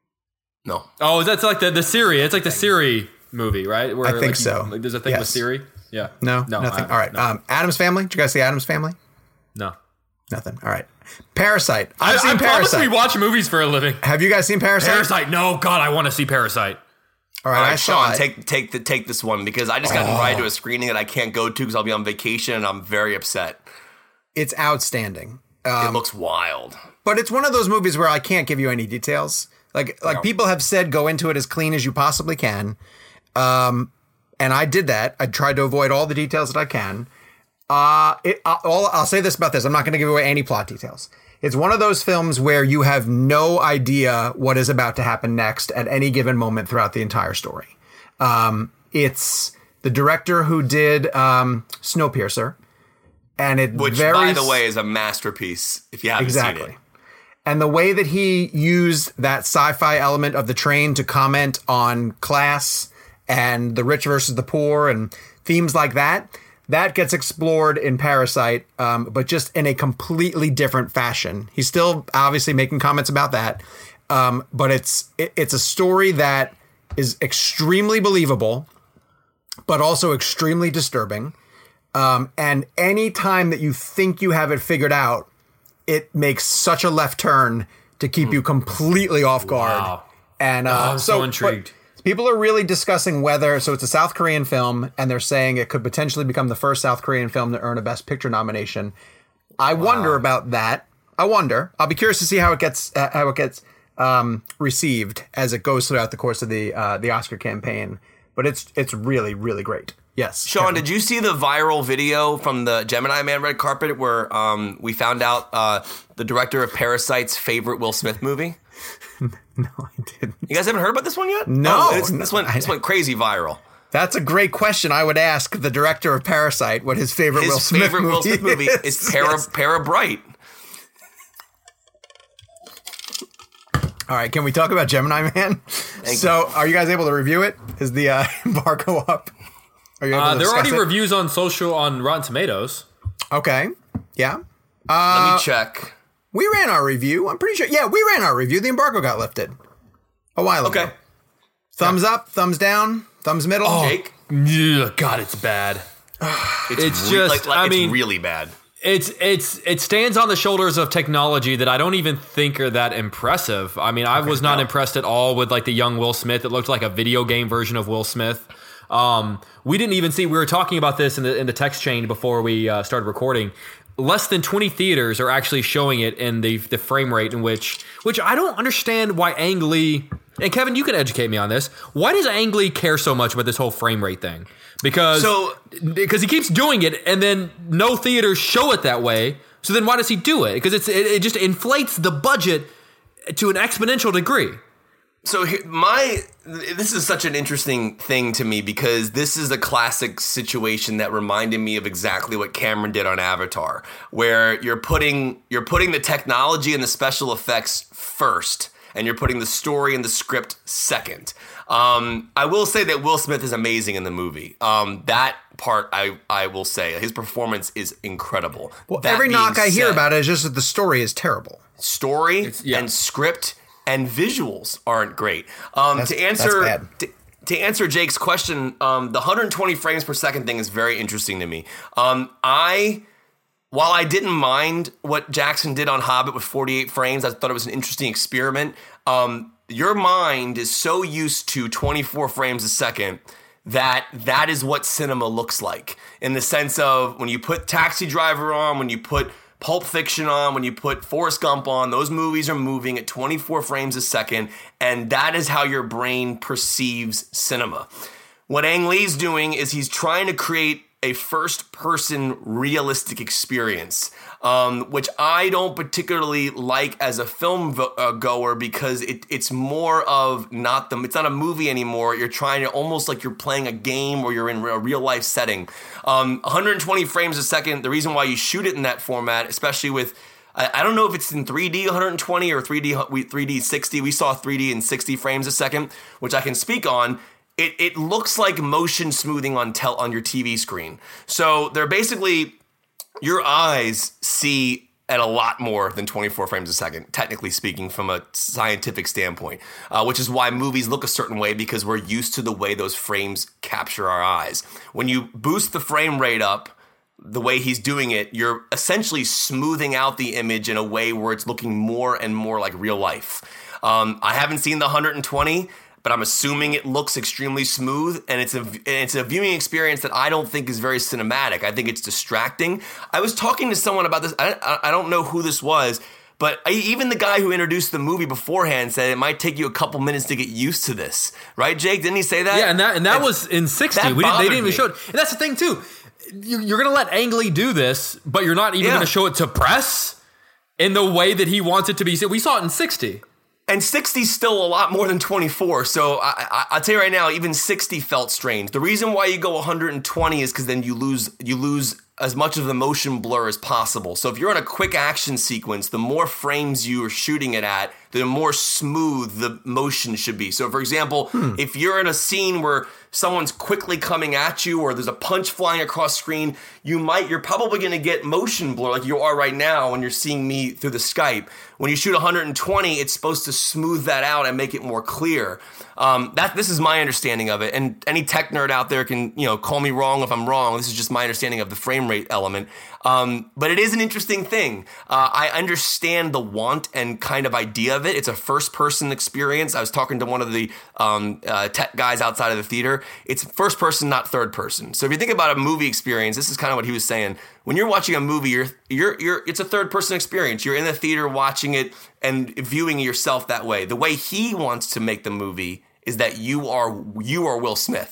No, Oh, that's like the the Siri. It's like the Siri movie, right? Where, I think like, so. Like, there's a thing with Yes. Siri. Yeah. No, No. nothing. I- All right. No. Um, Adam's Family. Did you guys see Adam's Family? no. Nothing. All right. Parasite. I, I've seen I promise Parasite. we watch movies for a living. Have you guys seen Parasite? Parasite. No, God, I want to see Parasite. All right, all I right, saw Sean, it. take take the take this one because I just got invited to a screening that I can't go to because I'll be on vacation and I'm very upset. It's outstanding. Um, It looks wild. But it's one of those movies where I can't give you any details. Like like No. people have said, go into it as clean as you possibly can. Um, and I did that. I tried to avoid all the details that I can. Uh, it, uh, all, I'll say this about this. I'm not going to give away any plot details. It's one of those films where you have no idea what is about to happen next at any given moment throughout the entire story. Um, it's the director who did um, Snowpiercer. And it Which, very by the way, is a masterpiece if you haven't Exactly. seen it. And the way that he used that sci-fi element of the train to comment on class and the rich versus the poor and themes like that, that gets explored in Parasite, um, but just in a completely different fashion. He's still obviously making comments about that, um, but it's it, it's a story that is extremely believable, but also extremely disturbing. Um, and any time that you think you have it figured out, it makes such a left turn to keep you completely off guard. Wow. And uh, Oh, I'm so but intrigued. People are really discussing whether, so it's a South Korean film, and they're saying it could potentially become the first South Korean film to earn a Best Picture nomination. I wonder about that. I wonder. I'll be curious to see how it gets uh, how it gets um, received as it goes throughout the course of the uh, the Oscar campaign. But it's it's really really great. Yes. Sean, Kevin. did you see the viral video from the Gemini Man red carpet where um, we found out uh, the director of Parasite's favorite Will Smith movie? No, I didn't. You guys haven't heard about this one yet? No. Oh, it's, this went this went crazy viral. That's a great question. I would ask the director of Parasite what his favorite His Will Smith favorite movie Will Smith movie is. is Para, Yes. Para Bright. All right, can we talk about Gemini Man? So, are you guys able to review it? Is the uh, embargo up? Are you able Uh, to there are discuss already it? reviews on social on Rotten Tomatoes. Okay. Yeah. Let me check. We ran our review. I'm pretty sure. Yeah, we ran our review. The embargo got lifted a while ago. Okay. Thumbs up, thumbs down, thumbs middle. Jake? Yeah, God, it's bad. It's, It's re- just- like, like, I it's mean- really bad. It's it's it stands on the shoulders of technology that I don't even think are that impressive. I mean, I was not no. impressed at all with like the young Will Smith. It looked like a video game version of Will Smith. Um, we didn't even see. We were talking about this in the in the text chain before we uh, started recording. Less than twenty theaters are actually showing it in the the frame rate in which which I don't understand why Ang Lee, and Kevin, you can educate me on this. Why does Ang Lee care so much about this whole frame rate thing? Because So- because he keeps doing it and then no theaters show it that way. So then why does he do it? Because it's it, it just inflates the budget to an exponential degree. So here, my this is such an interesting thing to me because this is a classic situation that reminded me of exactly what Cameron did on Avatar, where you're putting you're putting the technology and the special effects first, and you're putting the story and the script second. Um, I will say that Will Smith is amazing in the movie. Um, that part, I I will say, his performance is incredible. Well, That every being knock I hear said, about it is just that the story is terrible. story yeah. and script and visuals aren't great. Um, That's- to answer that's bad. to, to answer Jake's question, um, the one hundred twenty frames per second thing is very interesting to me. Um, I while I didn't mind what Jackson did on Hobbit with forty-eight frames, I thought it was an interesting experiment. Um, your mind is so used to twenty-four frames a second that that is what cinema looks like, in the sense of when you put Taxi Driver on, when you put Pulp Fiction on, when you put Forrest Gump on, those movies are moving at twenty-four frames a second, and that is how your brain perceives cinema. What Ang Lee's doing is he's trying to create a first-person realistic experience, um, which I don't particularly like as a film vo- uh, goer because it, it's more of not the, it's not a movie anymore. You're trying to almost like you're playing a game or you're in a real-life setting. Um, one hundred twenty frames a second, the reason why you shoot it in that format, especially with, I, I don't know if it's in three D one hundred twenty or three D we, three D sixty. We saw three D in sixty frames a second, which I can speak on. It, it looks like motion smoothing on tel- on your T V screen. So they're basically, your eyes see at a lot more than twenty-four frames a second, technically speaking, from a scientific standpoint, uh, which is why movies look a certain way because we're used to the way those frames capture our eyes. When you boost the frame rate up, the way he's doing it, you're essentially smoothing out the image in a way where it's looking more and more like real life. Um, I haven't seen the one hundred twenty, but I'm assuming it looks extremely smooth, and it's a and it's a viewing experience that I don't think is very cinematic. I think it's distracting. I was talking to someone about this. I, I don't know who this was, but I, even the guy who introduced the movie beforehand said it might take you a couple minutes to get used to this. Right, Jake? Didn't he say that? Yeah, and that and that And was in sixty. that We didn't, they bothered didn't even me. show it. And that's the thing too. You- You're going to let Ang Lee do this, but you're not even Yeah. going to show it to press in the way that he wants it to be. So we saw it in sixty. And sixty is still a lot more than twenty-four. So I, I, I'll tell you right now, even sixty felt strange. The reason why you go one hundred twenty is because then you lose you lose as much of the motion blur as possible. So if you're in a quick action sequence, the more frames you are shooting it at, the more smooth the motion should be. So for example, hmm. if you're in a scene where someone's quickly coming at you or there's a punch flying across screen, you might, you're probably going to get motion blur like you are right now when you're seeing me through the Skype. When you shoot one hundred twenty, it's supposed to smooth that out and make it more clear. Um, that this is my understanding of it. And any tech nerd out there can, you know, call me wrong if I'm wrong. This is just my understanding of the frame rate element. Um, but it is an interesting thing. Uh, I understand the want and kind of idea of it. It's a first-person experience. I was talking to one of the um, uh, tech guys outside of the theater. It's first person, not third person. So if you think about a movie experience, this is kind of what he was saying. When you're watching a movie, you're you're you're it's a third person experience. You're in the theater watching it and viewing yourself that way. The way he wants to make the movie is that you are you are Will Smith.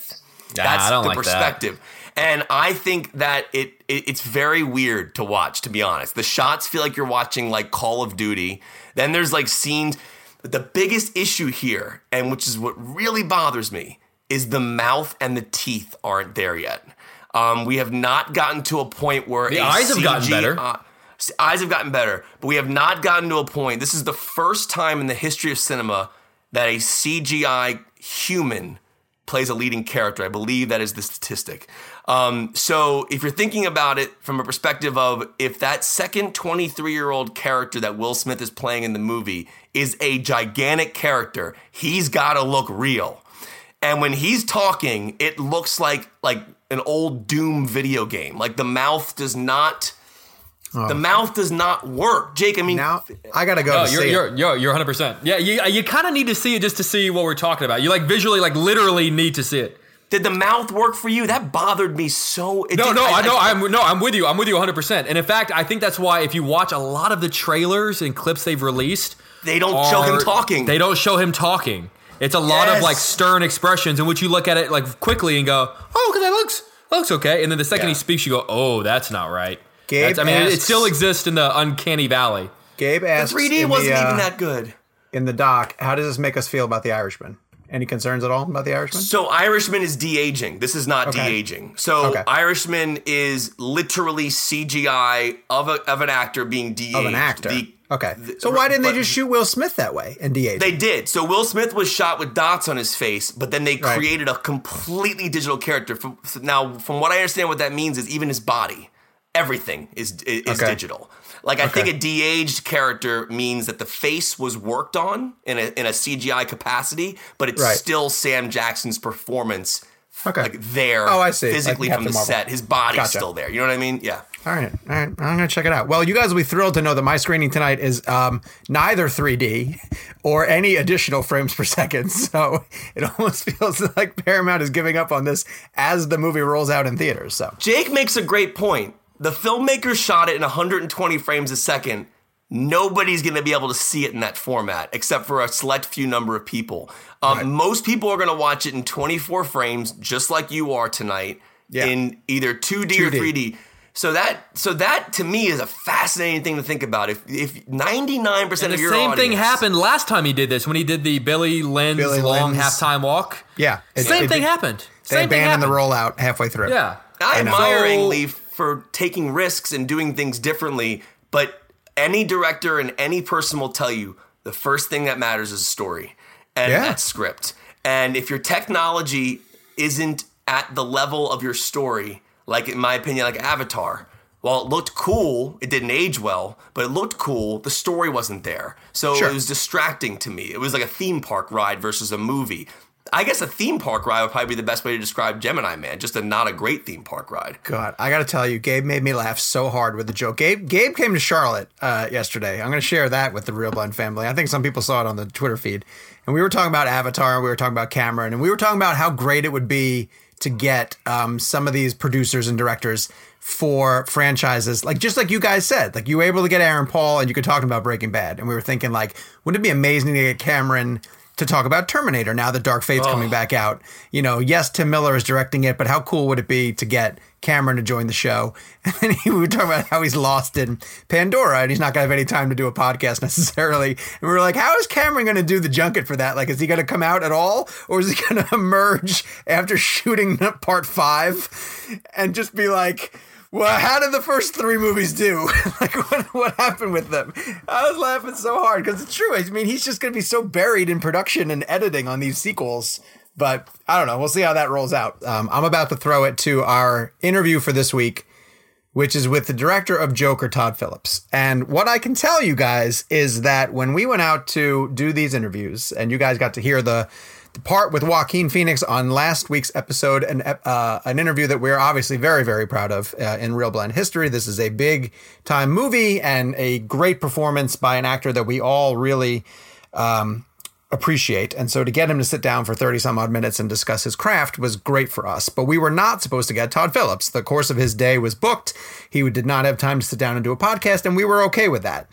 Nah, That's I don't the like that. perspective. And I think that it, it it's very weird to watch, to be honest. The shots feel like you're watching like Call of Duty. Then there's like scenes. But the biggest issue here, and which is what really bothers me, is the mouth and the teeth aren't there yet. Um, we have not gotten to a point where The a eyes have C G, gotten better. Uh, eyes have gotten better, but we have not gotten to a point. This is the first time in the history of cinema that a C G I human plays a leading character. I believe that is the statistic. Um, so if you're thinking about it from a perspective of if that second twenty-three-year-old character that Will Smith is playing in the movie is a gigantic character, he's got to look real. And when he's talking, it looks like like an old Doom video game. Like the mouth does not... Oh. The mouth does not work, Jake. I mean, now I gotta go. No, to you're, see you're, it. you're, you're one hundred percent. Yeah, you, you kind of need to see it just to see what we're talking about. You like visually, like literally need to see it. Did the mouth work for you? That bothered me so. It No, did, no, I, I know. I, I'm no, I'm with you. I'm with you one hundred percent. And in fact, I think that's why if you watch a lot of the trailers and clips they've released, they don't show him talking. They don't show him talking. It's a lot Yes. of like stern expressions in which you look at it like quickly and go, "Oh, okay, that looks that looks okay." And then the second Yeah. he speaks, you go, "Oh, that's not right." Gabe That's, I mean, it, it asks- still exists in the uncanny valley. Gabe The asks three D in wasn't the, uh, even that good. in the doc, how does this make us feel about The Irishman? Any concerns at all about The Irishman? So Irishman is de-aging. This is not Okay. de-aging. So Okay. Irishman is literally C G I of, a, of an actor being de-aged. Of an actor. The- okay. the- So why didn't they but- just shoot Will Smith that way and de-age? They did. So Will Smith was shot with dots on his face, but then they Right. created a completely digital character. From, so now, from what I understand, what that means is even his body, everything is is Okay. digital. Like I Okay. think a de-aged character means that the face was worked on in a in a C G I capacity, but it's Right. still Sam Jackson's performance. Okay. Like there, Oh, I see. physically Like from the Captain Marvel. set, his body's Gotcha. still there. You know what I mean? Yeah. All right, all right. I'm gonna check it out. Well, you guys will be thrilled to know that my screening tonight is um, neither three D or any additional frames per second. So it almost feels like Paramount is giving up on this as the movie rolls out in theaters. So Jake makes a great point. The filmmaker shot it in one hundred twenty frames a second. Nobody's going to be able to see it in that format except for a select few number of people. Um, Right. Most people are going to watch it in twenty-four frames, just like you are tonight, Yeah. in either two D, two or D. three D. So that, so that to me is a fascinating thing to think about. If if ninety-nine percent And of the your same thing audience- happened last time he did this when he did the Billy Lynn's Billy long Lynn's- halftime walk. yeah, it- Same it- thing it- happened. They Same thing abandoned the happened. rollout halfway through. Yeah. I I know. admire So- Ang Lee for taking risks and doing things differently, but any director and any person will tell you the first thing that matters is story and Yeah. that script. And if your technology isn't at the level of your story, like in my opinion, like Avatar, while it looked cool, it didn't age well, but it looked cool, the story wasn't there. So Sure. it was distracting to me. It was like a theme park ride versus a movie. I guess a theme park ride would probably be the best way to describe Gemini Man, just a not a great theme park ride. God, I got to tell you, Gabe made me laugh so hard with the joke. Gabe, Gabe came to Charlotte uh, yesterday. I'm going to share that with the Real Blend family. I think some people saw it on the Twitter feed. And we were talking about Avatar, and we were talking about Cameron, and we were talking about how great it would be to get um, some of these producers and directors for franchises, like just like you guys said, like you were able to get Aaron Paul, and you could talk about Breaking Bad, and we were thinking like, wouldn't it be amazing to get Cameron to talk about Terminator now that Dark Fate's coming back out? You know, yes, Tim Miller is directing it, but how cool would it be to get Cameron to join the show? And then he would talk about how he's lost in Pandora and he's not going to have any time to do a podcast necessarily. And we were like, how is Cameron going to do the junket for that? Like, is he going to come out at all? Or is he going to emerge after shooting part five and just be like, well, how did the first three movies do? Like, what, what happened with them? I was laughing so hard because it's true. I mean, he's just going to be so buried in production and editing on these sequels. But I don't know. We'll see how that rolls out. Um, I'm about to throw it to our interview for this week, which is with the director of Joker, Todd Phillips. And what I can tell you guys is that when we went out to do these interviews, and you guys got to hear the the part with Joaquin Phoenix on last week's episode, an, uh, an interview that we're obviously very, very proud of uh, in Real Blend history. This is a big time movie and a great performance by an actor that we all really um, appreciate. And so to get him to sit down for thirty some odd minutes and discuss his craft was great for us. But we were not supposed to get Todd Phillips. The course of his day was booked. He did not have time to sit down and do a podcast, and we were okay with that.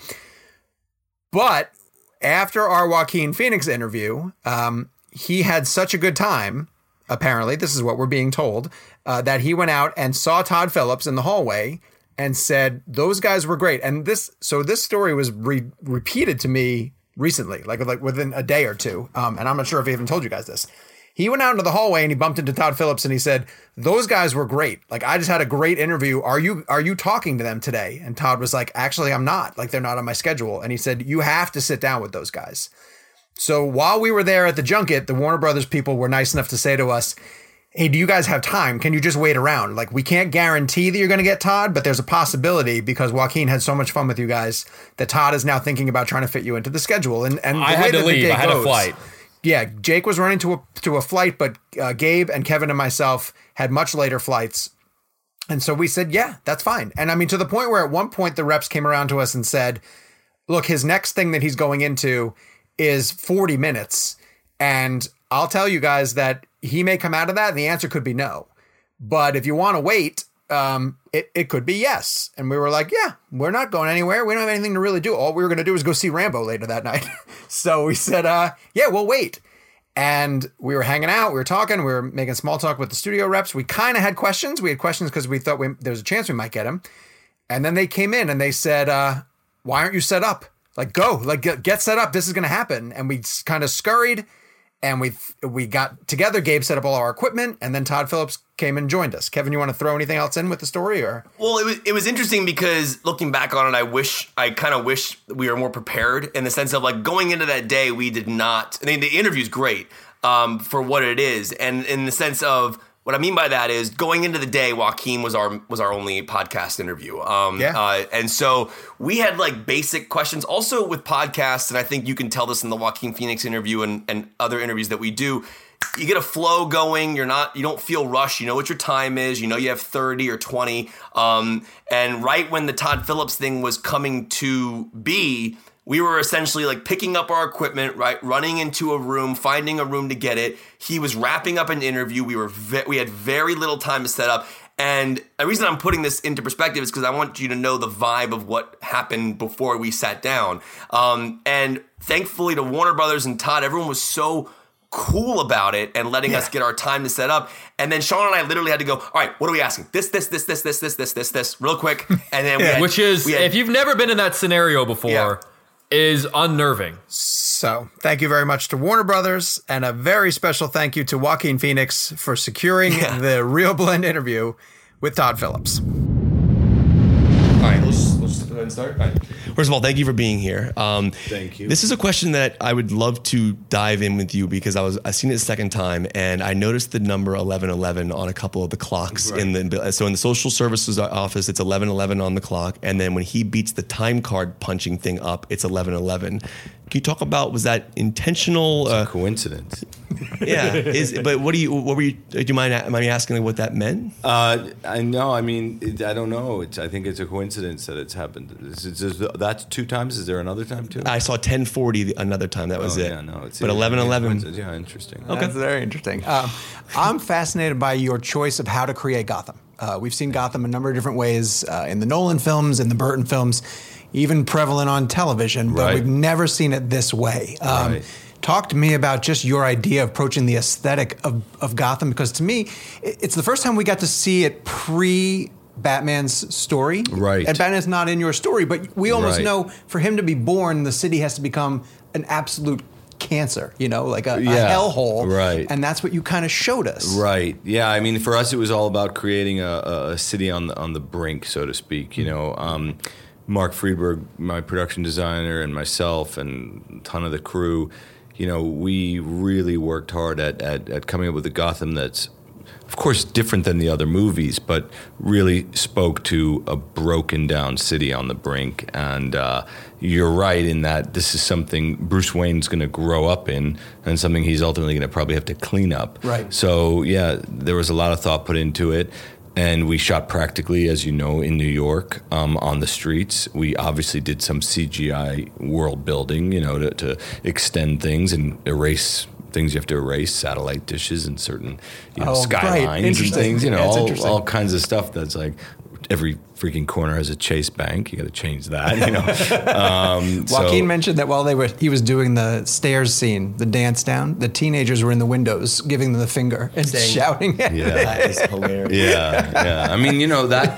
But after our Joaquin Phoenix interview, um, he had such a good time apparently, this is what we're being told, uh, that he went out and saw Todd Phillips in the hallway and said, those guys were great. And this, so this story was re- repeated to me recently, like, like within a day or two. Um, and I'm not sure if he even told you guys this. He went out into the hallway and he bumped into Todd Phillips and he said, those guys were great. Like, I just had a great interview. Are you, are you talking to them today? And Todd was like, actually, I'm not. Like, they're not on my schedule. And he said, you have to sit down with those guys. So while we were there at the junket, the Warner Brothers people were nice enough to say to us, hey, do you guys have time? Can you just wait around? Like, we can't guarantee that you're going to get Todd, but there's a possibility because Joaquin had so much fun with you guys that Todd is now thinking about trying to fit you into the schedule. And, and I had to leave. I had goes, a flight. Yeah, Jake was running to a to a flight, but uh, Gabe and Kevin and myself had much later flights. And so we said, yeah, that's fine. And I mean, to the point where at one point the reps came around to us and said, look, his next thing that he's going into is forty minutes. And I'll tell you guys that he may come out of that and the answer could be no. But if you want to wait, um, it, it could be yes. And we were like, yeah, we're not going anywhere. We don't have anything to really do. All we were going to do was go see Rambo later that night. So we said, uh, yeah, we'll wait. And we were hanging out. We were talking. We were making small talk with the studio reps. We kind of had questions. We had questions because we thought we, there was a chance we might get him. And then they came in and they said, uh, why aren't you set up? Like, go, like get, get set up. This is going to happen. And we kind of scurried. And we we got together. Gabe set up all our equipment, and then Todd Phillips came and joined us. Kevin, you want to throw anything else in with the story, or? Well, it was it was interesting because looking back on it, I wish I kind of wish we were more prepared in the sense of like going into that day, we did not. I mean, the interview's great um, for what it is, and in the sense of what I mean by that is going into the day, Joaquin was our was our only podcast interview. Um, yeah. Uh, and so we had like basic questions. Also with podcasts, and I think you can tell this in the Joaquin Phoenix interview and, and other interviews that we do, you get a flow going. You're not, you don't feel rushed. You know what your time is. You know you have thirty or twenty. Um, and right when the Todd Phillips thing was coming to be, we were essentially like picking up our equipment, right, running into a room, finding a room to get it. He was wrapping up an interview. We were ve- we had very little time to set up. And the reason I'm putting this into perspective is because I want you to know the vibe of what happened before we sat down. Um, and thankfully to Warner Brothers and Todd, everyone was so cool about it and letting yeah. us get our time to set up. And then Sean and I literally had to go, all right, what are we asking? This, this, this, this, this, this, this, this, this, real quick. And then we yeah. had, Which is, we had, if you've never been in that scenario before, yeah. is unnerving. So thank you very much to Warner Brothers, and a very special thank you to Joaquin Phoenix for securing yeah. the Real Blend interview with Todd Phillips. All right, let's, let's go ahead and start. All right. First of all, thank you for being here. Um, thank you. This is a question that I would love to dive in with you because I was I seen it the second time and I noticed the number eleven eleven on a couple of the clocks right. in the so in the social services office it's eleven eleven on the clock, and then when he beats the time card punching thing up, it's eleven eleven. Can you talk about, was that intentional? It's uh, a coincidence. Yeah. Is, but what do you, what were you, do you mind, mind me asking what that meant? Uh, I know, I mean, it, I don't know. It's, I think it's a coincidence that it's happened. Is, is, is, that's two times? Is there another time too? I saw ten forty another time. That was oh, it. Yeah, no, it's but eleven eleven. Yeah, interesting. Okay. That's very interesting. Um, I'm fascinated by your choice of how to create Gotham. Uh, we've seen Gotham a number of different ways uh, in the Nolan films, in the Burton films, even prevalent on television, but right. we've never seen it this way. Um, right. Talk to me about just your idea of approaching the aesthetic of, of Gotham, because to me, it's the first time we got to see it pre Batman's story. Right. And Batman's not in your story, but we almost right. know for him to be born, the city has to become an absolute cancer, you know, like a, yeah, a hellhole. Right. And that's what you kind of showed us. Right. Yeah. I mean, for us, it was all about creating a, a city on the on the brink, so to speak. You know, um, Mark Friedberg, my production designer, and myself, and a ton of the crew, you know, we really worked hard at, at, at coming up with a Gotham that's, of course, different than the other movies, but really spoke to a broken down city on the brink. And uh, you're right in that this is something Bruce Wayne's going to grow up in, and something he's ultimately going to probably have to clean up. Right. So, yeah, there was a lot of thought put into it. And we shot practically, as you know, in New York, um, on the streets. We obviously did some C G I world building, you know, to, to extend things and erase things you have to erase, satellite dishes and certain, you know, oh, skylines right. and things, you know, yeah, all, all kinds of stuff that's like every freaking corner has a Chase Bank. You got to change that, you know. Um, Joaquin so, mentioned that while they were, he was doing the stairs scene, the dance down, the teenagers were in the windows giving them the finger and Saying, shouting. Yeah. That is hilarious. Yeah, yeah. I mean, you know that.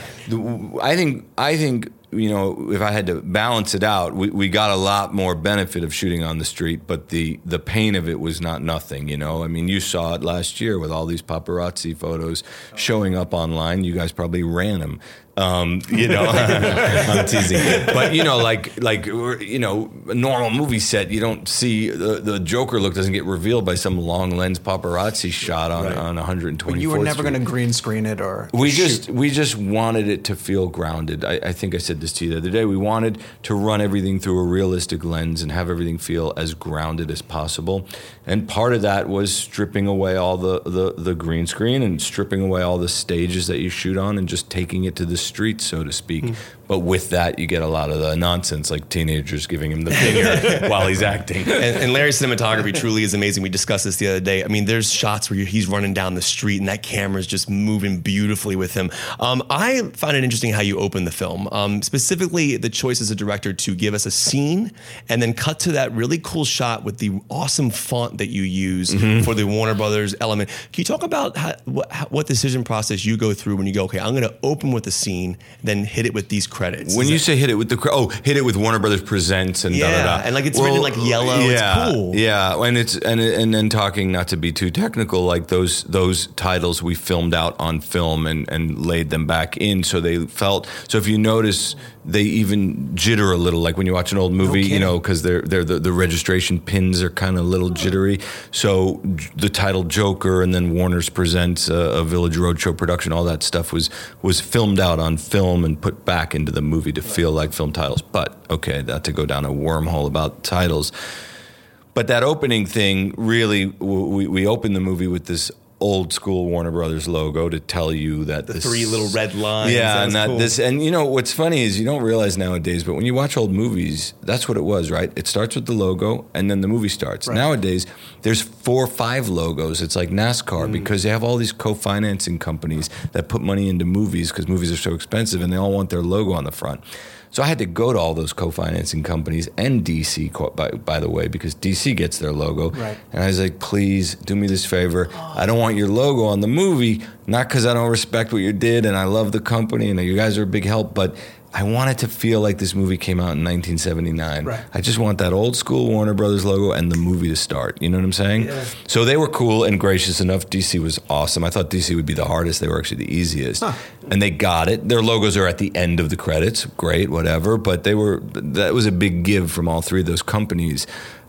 I think. I think. You know, if I had to balance it out, we, we got a lot more benefit of shooting on the street, but the the pain of it was not nothing. You know, I mean, you saw it last year with all these paparazzi photos showing up online. You guys probably ran them. Um, you know, I'm teasing, but you know, like like you know, a normal movie set, you don't see the, the Joker look doesn't get revealed by some long lens paparazzi shot on, right. on one hundred twenty-fourth You were never Street. going to green screen it or we shoot. just we just wanted it to feel grounded. I, I think I said this to you the other day. We wanted to run everything through a realistic lens and have everything feel as grounded as possible. And part of that was stripping away all the, the, the green screen and stripping away all the stages that you shoot on and just taking it to the street, so to speak. Mm. But with that, you get a lot of the nonsense, like teenagers giving him the finger while he's acting. And, and Larry's cinematography truly is amazing. We discussed this the other day. I mean, there's shots where he's running down the street and that camera's just moving beautifully with him. Um, I find it interesting how you open the film, um, specifically the choice as a director to give us a scene and then cut to that really cool shot with the awesome font that you use mm-hmm. for the Warner Brothers element. Can you talk about how, what, how, what decision process you go through when you go, okay, I'm going to open with a scene, then hit it with these credits? When Is you that, say hit it with the oh hit it with Warner Brothers Presents and yeah, da da da, and like it's well, written like yellow. Yeah, it's cool. Yeah, and it's and and then talking not to be too technical, like those those titles we filmed out on film and and laid them back in, so they felt. So if you notice, they even jitter a little, like when you watch an old movie, okay. you know, because they're they're the, the registration pins are kind of a little jittery. So the title Joker and then Warner's Presents, uh, a Village Roadshow production, all that stuff was was filmed out on film and put back into the movie to feel like film titles. But okay, not to go down a wormhole about titles. But that opening thing, really, we we opened the movie with this old school Warner Brothers logo to tell you that the this, three little red lines. Yeah, and that cool. this, and you know what's funny is you don't realize nowadays, but when you watch old movies, that's what it was, right? It starts with the logo, and then the movie starts. Right. Nowadays, there's four or five logos. It's like NASCAR mm. because they have all these co-financing companies that put money into movies because movies are so expensive, and they all want their logo on the front. So I had to go to all those co-financing companies and D C, by, by the way, because D C gets their logo. Right. And I was like, please do me this favor. I don't want your logo on the movie, not because I don't respect what you did and I love the company and you guys are a big help, but I want it to feel like this movie came out in nineteen seventy-nine. Right. I just want that old school Warner Brothers logo and the movie to start. You know what I'm saying? Yeah. So they were cool and gracious enough. D C was awesome. I thought D C would be the hardest. They were actually the easiest. Huh. And they got it. Their logos are at the end of the credits. Great, whatever. But they were that was a big give from all three of those companies.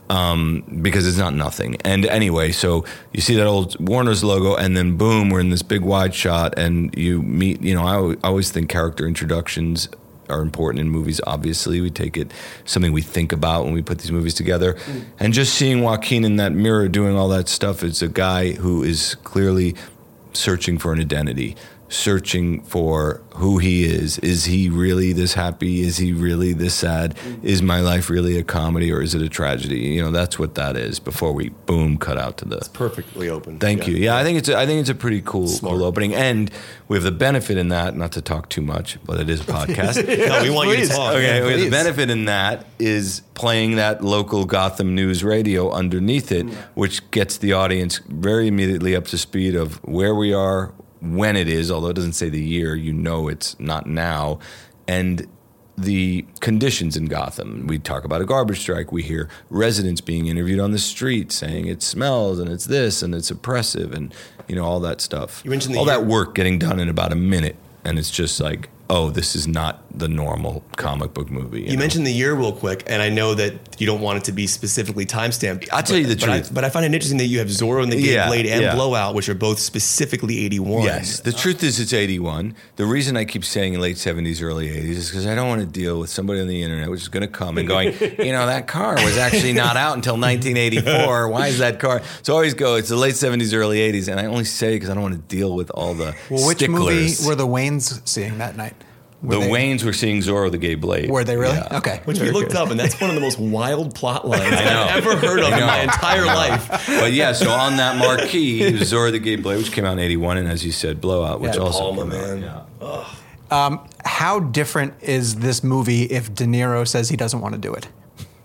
Um, because it's not nothing. And anyway, so you see that old Warner's logo, and then boom, we're in this big wide shot, and you meet, you know, I, I always think character introductions are important in movies. Obviously, we take it something we think about when we put these movies together. Mm. And just seeing Joaquin in that mirror doing all that stuff, it's a guy who is clearly searching for an identity, searching for who he is. Is he really this happy? Is he really this sad? Is my life really a comedy or is it a tragedy? You know, that's what that is before we boom cut out to the It's perfectly open. Thank yeah. you. Yeah, I think it's a, I think it's a pretty cool, Smart. cool opening. And we have the benefit in that, not to talk too much, but it is a podcast. No, we want you Please. to talk. Okay, Yeah, we have the please. benefit in that is playing that local Gotham News radio underneath it, which gets the audience very immediately up to speed of where we are, when it is, although it doesn't say the year, you know it's not now, and the conditions in Gotham. We talk about a garbage strike. We hear residents being interviewed on the street saying it smells and it's this and it's oppressive and, you know, all that stuff. You mentioned the all year- that work getting done in about a minute, and it's just like, oh, this is not the normal comic book movie. You, You know? mentioned the year real quick, and I know that you don't want it to be specifically timestamped. I'll tell you the but truth. I, but I find it interesting that you have Zorro and the Gay Yeah, Blade and yeah. Blowout, which are both specifically eighty-one. Yes. The truth is it's eighty-one. The reason I keep saying late seventies, early eighties is because I don't want to deal with somebody on the internet which is going to come and going, you know, that car was actually not out until nineteen eighty-four. Why is that car? So I always go, it's the late seventies, early eighties. And I only say it because I don't want to deal with all the Well, which sticklers. movie were the Waynes seeing that night? Were the they, Waynes were seeing Zorro the Gay Blade. Were they really? Yeah. Okay. Which we Very looked good. up, and that's one of the most wild plot lines I know. I've ever heard of I in know. my entire I know. life. But yeah, so on that marquee, it was Zorro the Gay Blade, which came out in eighty-one, and as you said, Blowout, which Yeah, also Palma, came out. man. Yeah. Ugh. Um, how different is this movie if De Niro says he doesn't want to do it?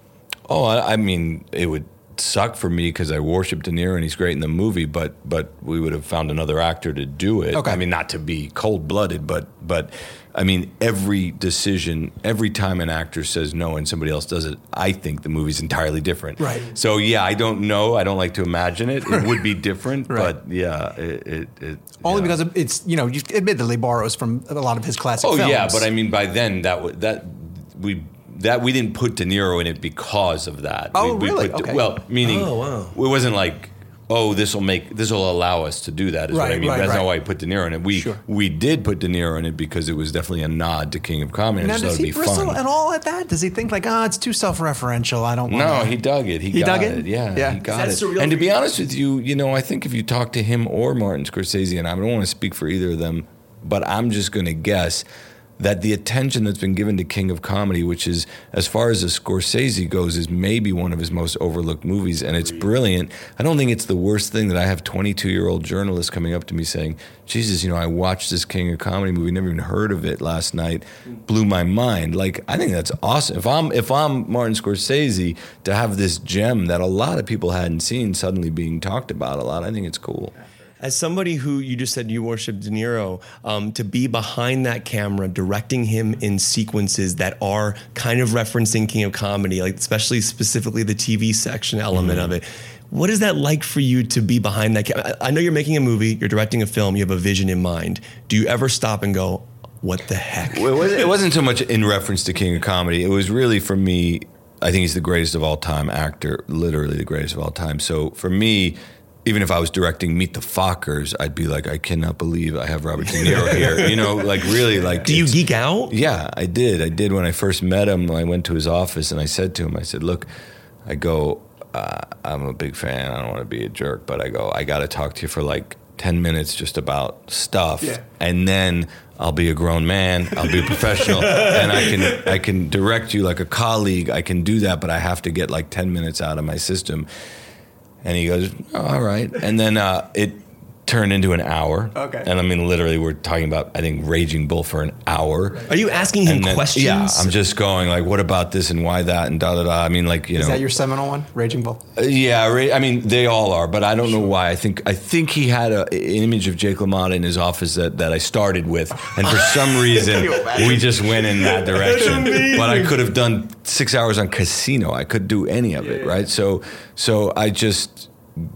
Oh, I, I mean, it would suck for me because I worship De Niro and he's great in the movie, but but we would have found another actor to do it. Okay. I mean, not to be cold-blooded, but but I mean, every decision, every time an actor says no and somebody else does it, I think the movie's entirely different. Right. So yeah, I don't know. I don't like to imagine it. It would be different, Right. but yeah, it. it, it Only yeah. because it's, you know, you admittedly borrows from a lot of his classic Oh films. yeah, but I mean, by then that w- that we. That we didn't put De Niro in it because of that. Oh, we, we really? Put, Okay. Well, meaning Oh, wow. it wasn't like, oh, this will make this will allow us to do that. Is what I Right, mean. right, That's right. not why I put De Niro in it. We Sure. we did put De Niro in it because it was definitely a nod to King of Comedy. Now, I just does thought he it'd be bristle fun. at all at that? Does he think like, ah, oh, it's too self-referential, I don't want No, to... he dug it. He, He got dug it? it. Yeah, Yeah. he Is got that it. surreal And to for be you? honest with you, you know, I think if you talk to him or Martin Scorsese, and I don't want to speak for either of them, but I'm just going to guess that the attention that's been given to King of Comedy, which is, as far as a Scorsese goes, is maybe one of his most overlooked movies, and it's brilliant. I don't think it's the worst thing that I have twenty-two-year-old journalists coming up to me saying, Jesus, you know, I watched this King of Comedy movie, never even heard of it last night, blew my mind. Like, I think that's awesome. If I'm if I'm Martin Scorsese, to have this gem that a lot of people hadn't seen suddenly being talked about a lot, I think it's cool. As somebody who you just said you worship De Niro, um, to be behind that camera, directing him in sequences that are kind of referencing King of Comedy, like especially specifically the T V section element Mm-hmm. of it. What is that like for you to be behind that camera? I I know you're making a movie, you're directing a film, you have a vision in mind. Do you ever stop and go, what the heck? Well, it wasn't- it wasn't so much in reference to King of Comedy. It was really, for me, I think he's the greatest of all time actor, literally the greatest of all time. So for me, even if I was directing Meet the Fockers, I'd be like, I cannot believe I have Robert De Niro here. You know, like really, like. Do you it's- geek out? Yeah, I did. I did when I first met him. I went to his office and I said to him, I said, look, I go, uh, I'm a big fan. I don't want to be a jerk, but I go, I got to talk to you for like ten minutes just about stuff. Yeah. And then I'll be a grown man. I'll be a professional, and I can I can direct you like a colleague. I can do that, but I have to get like ten minutes out of my system. And he goes, oh, all right. And then uh, it turned into an hour. Okay. And I mean, literally, we're talking about, I think, Raging Bull for an hour. Are you asking him And then- questions? Yeah, I'm just going like, what about this and why that and da da da. I mean, like, you Is know. that your seminal one, Raging Bull? Uh, yeah, Ra- I mean, they all are, but I don't know why. I think I think he had a, an image of Jake LaMotta in his office that, that I started with, and for some reason we just went in that direction. But I could have done six hours on Casino. I could do any of it, right? So so I just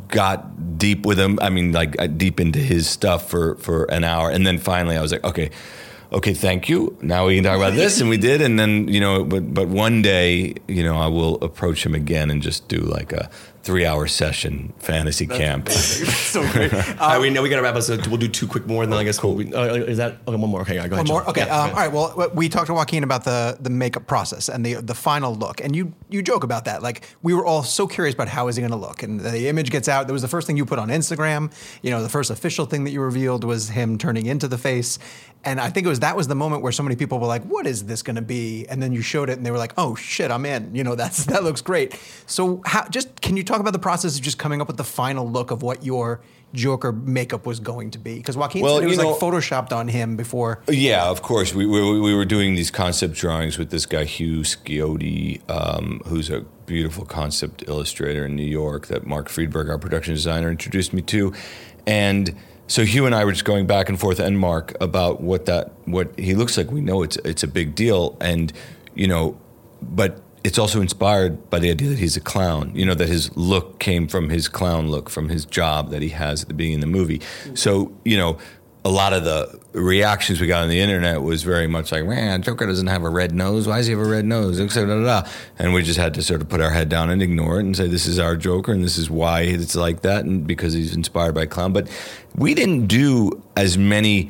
got deep with him. I mean, like uh, deep into his stuff for for an hour, and then finally I was like, okay. Okay, thank you. Now we can talk about this, and we did. And then, you know, but but one day, you know, I will approach him again and just do like a three-hour session fantasy camp. So great. All right, we know we got to wrap up, so we'll do two quick more, and then I guess we'll, we, uh, is that okay? One more. Okay, go ahead. One John. more. Okay. Yeah, um, yeah. all right. Well, we talked to Joaquin about the the makeup process and the the final look, and you you joke about that. Like we were all so curious about how is he going to look, and the image gets out. That was the first thing you put on Instagram. You know, the first official thing that you revealed was him turning into the face, and I think it was that was the moment where so many people were like, "What is this going to be?" And then you showed it, and they were like, "Oh shit, I'm in." You know, that's that looks great. So, how, just can you talk about the process of just coming up with the final look of what your Joker makeup was going to be? Because Joaquin Well, said it was you like know- photoshopped on him before. Yeah, of course. We, we we were doing these concept drawings with this guy Hugh Scioti, um, who's a beautiful concept illustrator in New York that Mark Friedberg, our production designer, introduced me to, and so Hugh and I were just going back and forth, and Mark, about what that what he looks like. We know it's it's a big deal, and you know, but it's also inspired by the idea that he's a clown, you know, that his look came from his clown look, from his job that he has at the beginning of the movie. So, you know, a lot of the reactions we got on the internet was very much like, man, Joker doesn't have a red nose. Why does he have a red nose? Da, da, da, da. And we just had to sort of put our head down and ignore it and say, this is our Joker and this is why it's like that, and because he's inspired by clown. But we didn't do as many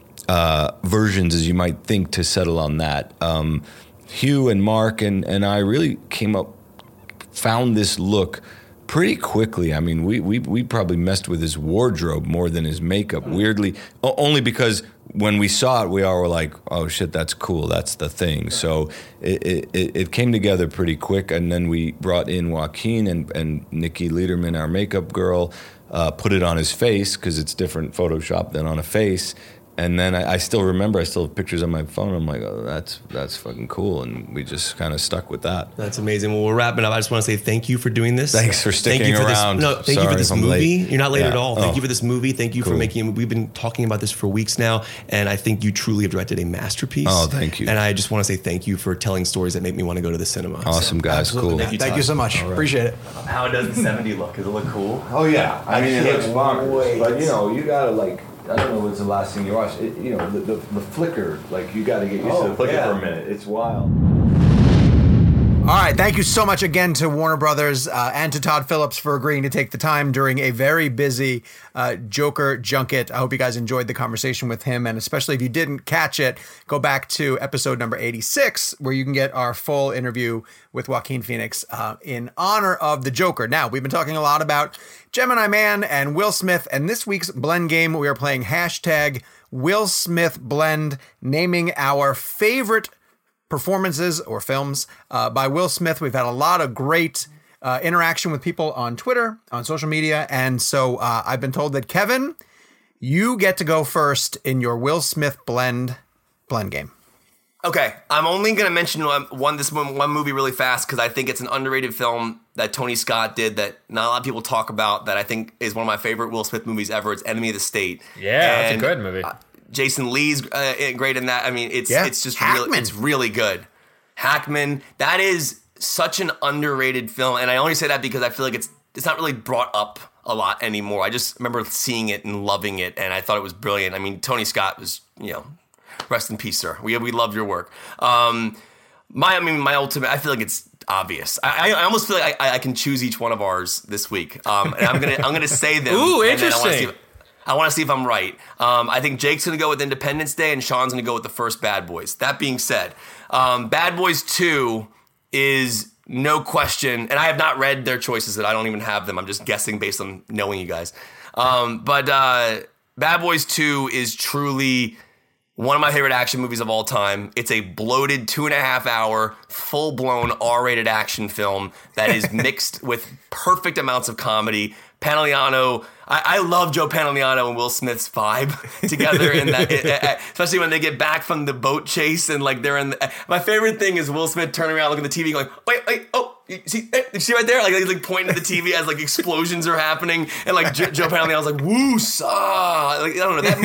uh, versions as you might think to settle on that. Um, Hugh and Mark and, and I really came up, found this look pretty quickly. I mean, we, we we probably messed with his wardrobe more than his makeup, weirdly, o- only because when we saw it, we all were like, oh shit, that's cool, that's the thing. So it, it, it came together pretty quick, and then we brought in Joaquin and, and Nikki Lederman, our makeup girl, uh, put it on his face, because it's different Photoshop than on a face. And then I, I still remember, I still have pictures on my phone. I'm like, oh, that's that's fucking cool. And we just kind of stuck with that. That's amazing. Well, we're wrapping up. I just want to say thank you for doing this. Thanks for sticking thank you for around. This, no, thank Sorry you for this if I'm movie. late. You're not late Yeah. at all. Thank Oh. you for this movie. Thank you Cool. for making it. We've been talking about this for weeks now, and I think you truly have directed a masterpiece. Oh, thank you. And I just want to say thank you for telling stories that make me want to go to the cinema. Awesome, guys. Absolutely. Cool. Thank you, Todd. Thank you so much. Appreciate it. How does the seventy look? Does it look cool? Oh yeah, I mean it can't looks bonkers, wait. but you know you gotta like I don't know what's the last thing you watch. It, you know the, the the flicker, like you gotta get used Oh, to the flicker yeah. for a minute. It's wild. All right, thank you so much again to Warner Brothers uh, and to Todd Phillips for agreeing to take the time during a very busy uh, Joker junket. I hope you guys enjoyed the conversation with him, and especially if you didn't catch it, go back to episode number eighty-six, where you can get our full interview with Joaquin Phoenix uh, in honor of the Joker. Now, we've been talking a lot about Gemini Man and Will Smith, and this week's Blend game, we are playing hashtag Will Smith Blend, naming our favorite performances or films uh, by Will Smith. We've had a lot of great uh, interaction with people on Twitter, on social media. And so uh, I've been told that, Kevin, you get to go first in your Will Smith blend blend game. Okay, I'm only going to mention one, one this one, one movie really fast because I think it's an underrated film that Tony Scott did that not a lot of people talk about that I think is one of my favorite Will Smith movies ever. It's Enemy of the State. Yeah, that's a And, good movie. Uh, Jason Lee's uh, great in that. I mean, it's Yeah. it's just Hackman. really, it's really good. Hackman, that is such an underrated film, and I only say that because I feel like it's it's not really brought up a lot anymore. I just remember seeing it and loving it, and I thought it was brilliant. I mean, Tony Scott was, you know, rest in peace, sir. We we love your work. Um, my I mean, my ultimate. I feel like it's obvious. I, I almost feel like I, I can choose each one of ours this week, um, and I'm gonna I'm gonna say them. Ooh, and then I wanna see interesting. if- I want to see if I'm right. Um, I think Jake's going to go with Independence Day and Sean's going to go with the first Bad Boys. That being said, um, Bad Boys two is no question, and I have not read their choices, that I don't even have them. I'm just guessing based on knowing you guys. Um, but uh, Bad Boys two is truly one of my favorite action movies of all time. It's a bloated two and a half hour, full blown R-rated action film that is mixed with perfect amounts of comedy. Pantoliano, I, I love Joe Pantoliano and Will Smith's vibe together in that, it, it, especially when they get back from the boat chase and like they're in. The, my favorite thing is Will Smith turning around, looking at the T V, going, "Wait, wait, oh, you see, hey, you see right there?" Like he's like pointing at the T V as like explosions are happening, and like Joe, Joe Pantoliano's like, "Woo, saw!" Like I don't know that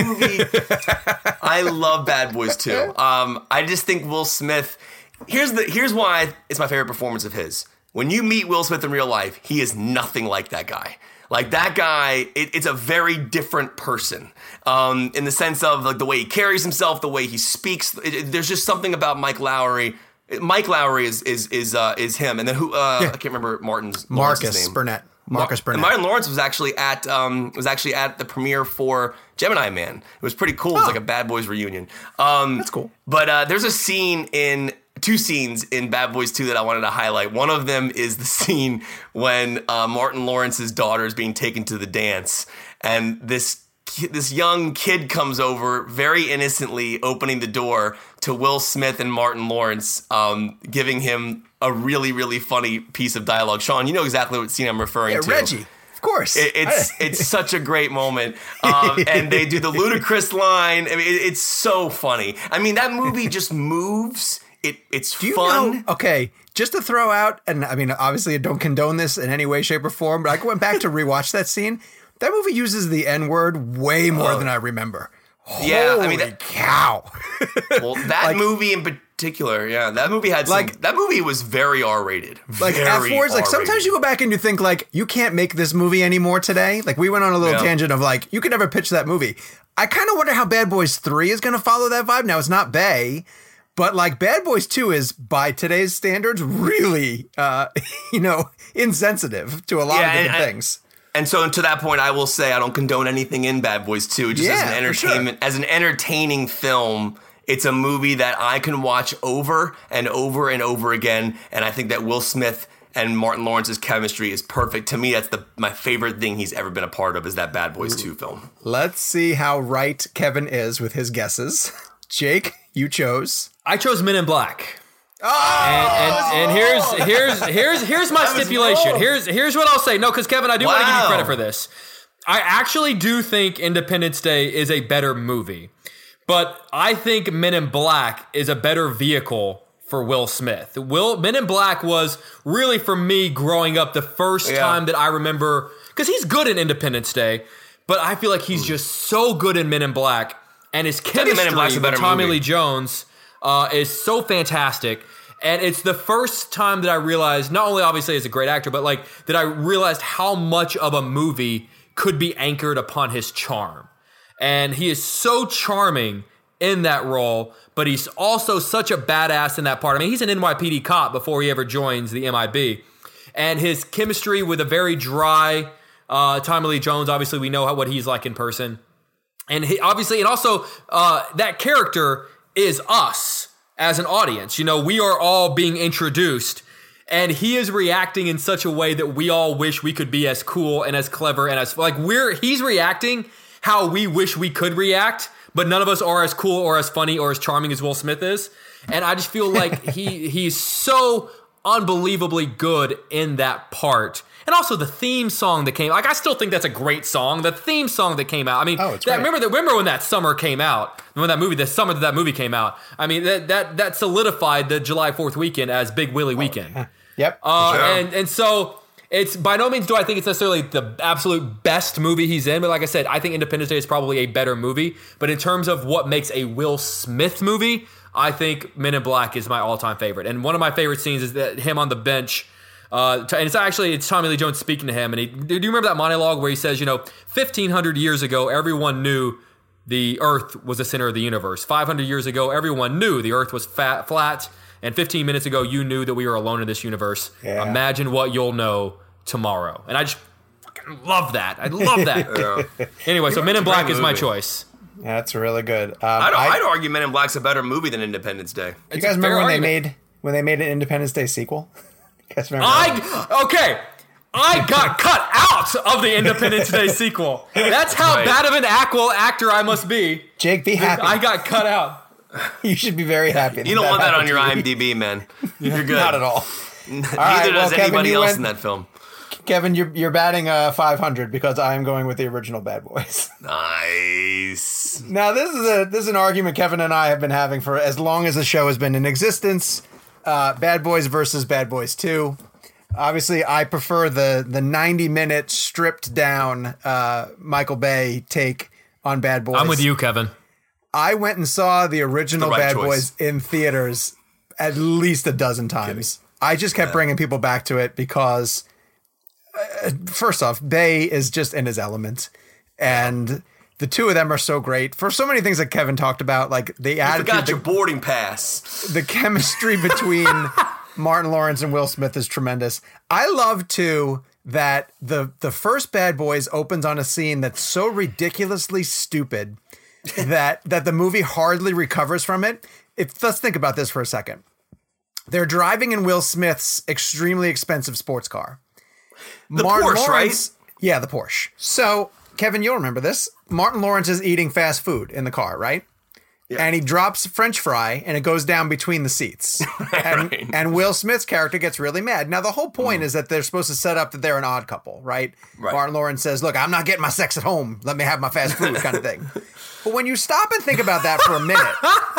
movie. I love Bad Boys too. Um, I just think Will Smith. Here's the here's why it's my favorite performance of his. When you meet Will Smith in real life, he is nothing like that guy. Like that guy, it, it's a very different person um, in the sense of like the way he carries himself, the way he speaks. It, it, there's just something about Mike Lowry. Mike Lowry is is is uh, is him, and then who? Uh, Yeah. I can't remember Martin's Marcus Lawrence's name. Burnett. Marcus Mar- Burnett. Martin Lawrence was actually at um, was actually at the premiere for Gemini Man. It was pretty cool. It was Oh. like a Bad Boys reunion. Um, That's cool. But uh, there's a scene in two scenes in Bad Boys two that I wanted to highlight. One of them is the scene when uh, Martin Lawrence's daughter is being taken to the dance, and this ki- this young kid comes over very innocently, opening the door to Will Smith and Martin Lawrence, um, giving him a really really funny piece of dialogue. Sean, you know exactly what scene I'm referring Yeah, to. Reggie. Of course. It, it's it's such a great moment, um, and they do the ludicrous line. I mean, it, it's so funny. I mean, that movie just moves. It it's Do you fun. know? Okay, just to throw out, and I mean, obviously, I don't condone this in any way, shape, or form, but I went back to rewatch that scene. That movie uses the N word way more than I remember. Yeah, Holy I mean, that- cow. Well, that Like- movie in particular, yeah, that movie had some, Like- that movie was very R rated. Like very afterwards, like sometimes R-rated. you go back and you think like you can't make this movie anymore today. Like we went on a little Yeah. tangent of like you could never pitch that movie. I kind of wonder how Bad Boys three is going to follow that vibe. Now it's not Bay, but like Bad Boys two is by today's standards really, uh, you know, insensitive to a lot Yeah, of different and- things. And so to that point, I will say I don't condone anything in Bad Boys two. Just as Yeah, an for sure. entertainment, as an entertaining film, it's a movie that I can watch over and over and over again. And I think that Will Smith and Martin Lawrence's chemistry is perfect. To me, that's the my favorite thing he's ever been a part of is that Bad Boys two film. Let's see how right Kevin is with his guesses. Jake, you chose. I chose Men in Black. and, and, and here's here's here's here's my stipulation. wrong. Here's here's what I'll say. No, because Kevin, I do want to give you Wow. credit for this. I actually do think Independence Day is a better movie. But I think Men in Black is a better vehicle for Will Smith. Will Men in Black was really, for me, growing up, the first Yeah. time that I remember, because he's good in Independence Day, but I feel like he's just so good in Men in Black, and his Men in chemistry Black's a with better Tommy movie. Lee Jones uh, is so fantastic. And it's the first time that I realized, not only obviously as a great actor, but like that I realized how much of a movie could be anchored upon his charm. And he is so charming in that role, but he's also such a badass in that part. I mean, he's an N Y P D cop before he ever joins the M I B. And his chemistry with a very dry uh, Tommy Lee Jones, obviously we know how, what he's like in person. And he, obviously, and also uh, that character is us as an audience. You know, we are all being introduced, and he is reacting in such a way that we all wish we could be as cool and as clever and as like we're he's reacting how we wish we could react, but none of us are as cool or as funny or as charming as Will Smith is. And I just feel like he he's so unbelievably good in that part. And also the theme song that came, like I still think that's a great song. The theme song that came out. I mean, Oh, it's that, great. remember that remember when that summer came out, when that movie, the summer that that movie came out. I mean, that that that solidified the July fourth weekend as Big Willie weekend. Yep. Uh, Sure. and and so it's by no means do I think it's necessarily the absolute best movie he's in, but like I said, I think Independence Day is probably a better movie. But in terms of what makes a Will Smith movie, I think Men in Black is my all-time favorite. And one of my favorite scenes is that him on the bench. Uh, and it's actually it's Tommy Lee Jones speaking to him, and he do you remember that monologue where he says, you know, fifteen hundred years ago, everyone knew the Earth was the center of the universe. five hundred years ago, everyone knew the Earth was fat, flat. And fifteen minutes ago, you knew that we were alone in this universe. Yeah. Imagine what you'll know tomorrow. And I just fucking love that. I love that. Anyway, so Men in Black great is my movie. choice. That's really good. Um, I'd, I- I'd argue Men in Black's a better movie than Independence Day. you It's guys a fair remember when they argument. made when they made an Independence Day sequel? You guys remember that? I okay. I got cut out of the Independence Day sequel. That's how Right. bad of an actual actor I must be. Jake, be happy. I got cut out. You should be very happy. You don't want that on happened your to you. IMDb, man. You're good. Not at all. Neither right, well, does Kevin, anybody you else went- in that film. Kevin, you're you're batting uh, five hundred because I am going with the original Bad Boys. Nice. Now this is a this is an argument Kevin and I have been having for as long as the show has been in existence. Uh, Bad Boys versus Bad Boys two. Obviously, I prefer the the ninety minute stripped down uh, Michael Bay take on Bad Boys. I'm with you, Kevin. I went and saw the original The right Bad choice. Boys in theaters at least a dozen times. I just kept bringing people back to it because, uh, first off, Bay is just in his element, and the two of them are so great for so many things that Kevin talked about, like the You attitude, forgot the, your boarding pass. the chemistry between Martin Lawrence and Will Smith is tremendous. I love too that the the first Bad Boys opens on a scene that's so ridiculously stupid that that the movie hardly recovers from it. If let's think about this for a second. They're driving in Will Smith's extremely expensive sports car. The Porsche, right? Yeah, the Porsche. So, Kevin, you'll remember this. Martin Lawrence is eating fast food in the car, right? And he drops French fry and it goes down between the seats. And, Right. and Will Smith's character gets really mad. Now, the whole point is that they're supposed to set up that they're an odd couple, right? Right. Martin Lawrence says, look, I'm not getting my sex at home. Let me have my fast food kind of thing. But when you stop and think about that for a minute,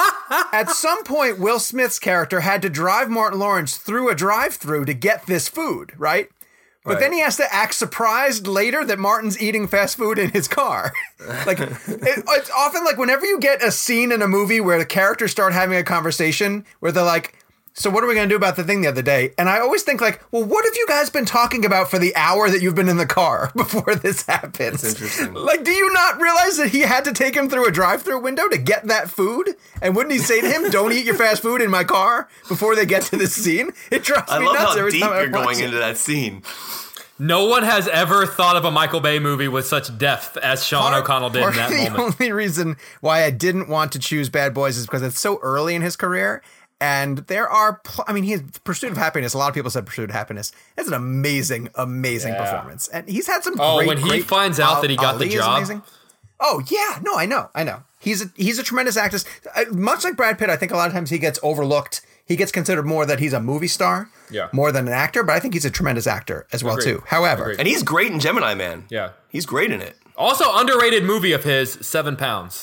at some point, Will Smith's character had to drive Martin Lawrence through a drive-through to get this food, right? But Right. then he has to act surprised later that Martin's eating fast food in his car. Like, it, it's often like whenever you get a scene in a movie where the characters start having a conversation where they're like, so what are we going to do about the thing the other day? And I always think like, well, what have you guys been talking about for the hour that you've been in the car before this happens? That's interesting. Like, do you not realize that he had to take him through a drive-through window to get that food? And wouldn't he say to him, don't eat your fast food in my car before they get to this scene? It drives I me love nuts how every deep time I you're watch going it. into that scene. No one has ever thought of a Michael Bay movie with such depth as Sean Part- O'Connell did in part that of the moment. only reason why I didn't want to choose Bad Boys is because it's so early in his career. And there are, pl- I mean, he has Pursuit of Happiness. A lot of people said Pursuit of Happiness. It's an amazing, amazing Yeah. performance. And he's had some Oh, great, when he great- finds out that he got the Ali is job. amazing. Oh, yeah. No, I know. I know. He's a, he's a tremendous actor. Uh, much like Brad Pitt, I think a lot of times he gets overlooked. He gets considered more that he's a movie star Yeah. more than an actor. But I think he's a tremendous actor as well, Agreed. too. However, Agreed. And he's great in Gemini Man. Yeah. He's great in it. Also, underrated movie of his, Seven Pounds.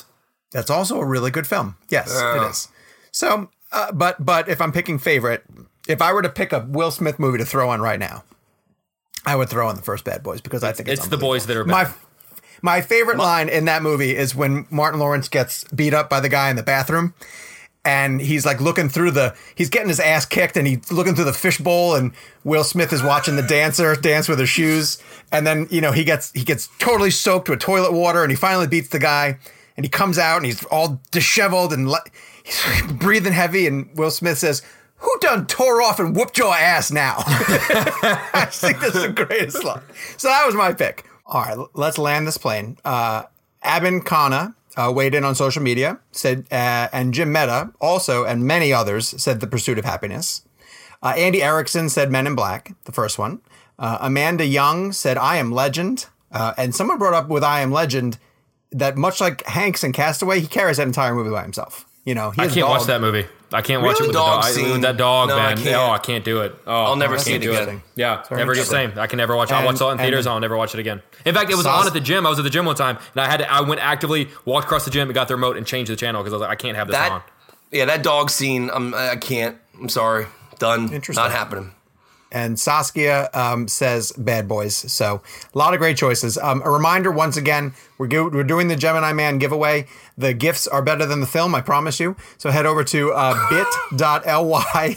That's also a really good film. Yes, uh. it is. So, uh, but but if I'm picking favorite, if I were to pick a Will Smith movie to throw on right now, I would throw in the first Bad Boys because I think it's, it's the boys that are bad. My, my favorite line in that movie is when Martin Lawrence gets beat up by the guy in the bathroom. And he's like looking through the, he's getting his ass kicked and he's looking through the fishbowl and Will Smith is watching the dancer dance with her shoes. And then, you know, he gets, he gets totally soaked with toilet water and he finally beats the guy and he comes out and he's all disheveled and le- he's breathing heavy. And Will Smith says, "Who done tore off and whooped your ass now?" I think that's the greatest line. So that was my pick. All right, let's land this plane. Uh, Abin Khanna Uh, weighed in on social media, said, uh, and Jim Mehta also, and many others, said The Pursuit of Happiness. Uh, Andy Erickson said Men in Black, the first one. Uh, Amanda Young said I Am Legend. Uh, and someone brought up with I Am Legend that much like Hanks in Castaway, he carries that entire movie by himself. You know, he I can't watch that movie. I can't watch really? it with dog the dog. scene. With that dog, no, man. I Oh, I can't do it. Oh, I'll never I see can't it do again. it. Yeah, Sorry, never the same. I can never watch it. I watched it in theaters. I'll never watch it again. In fact, it was Sauce. on at the gym. I was at the gym one time, and I had to, I went actively, walked across the gym, and got the remote and changed the channel because I was like, I can't have this That, on. yeah, that dog scene, I'm, I can't. I'm sorry. Done. Interesting. Not happening. And Saskia um, says Bad Boys. So a lot of great choices. Um, a reminder, once again, we're, go- we're doing the Gemini Man giveaway. The gifts are better than the film, I promise you. So head over to uh, bit.ly,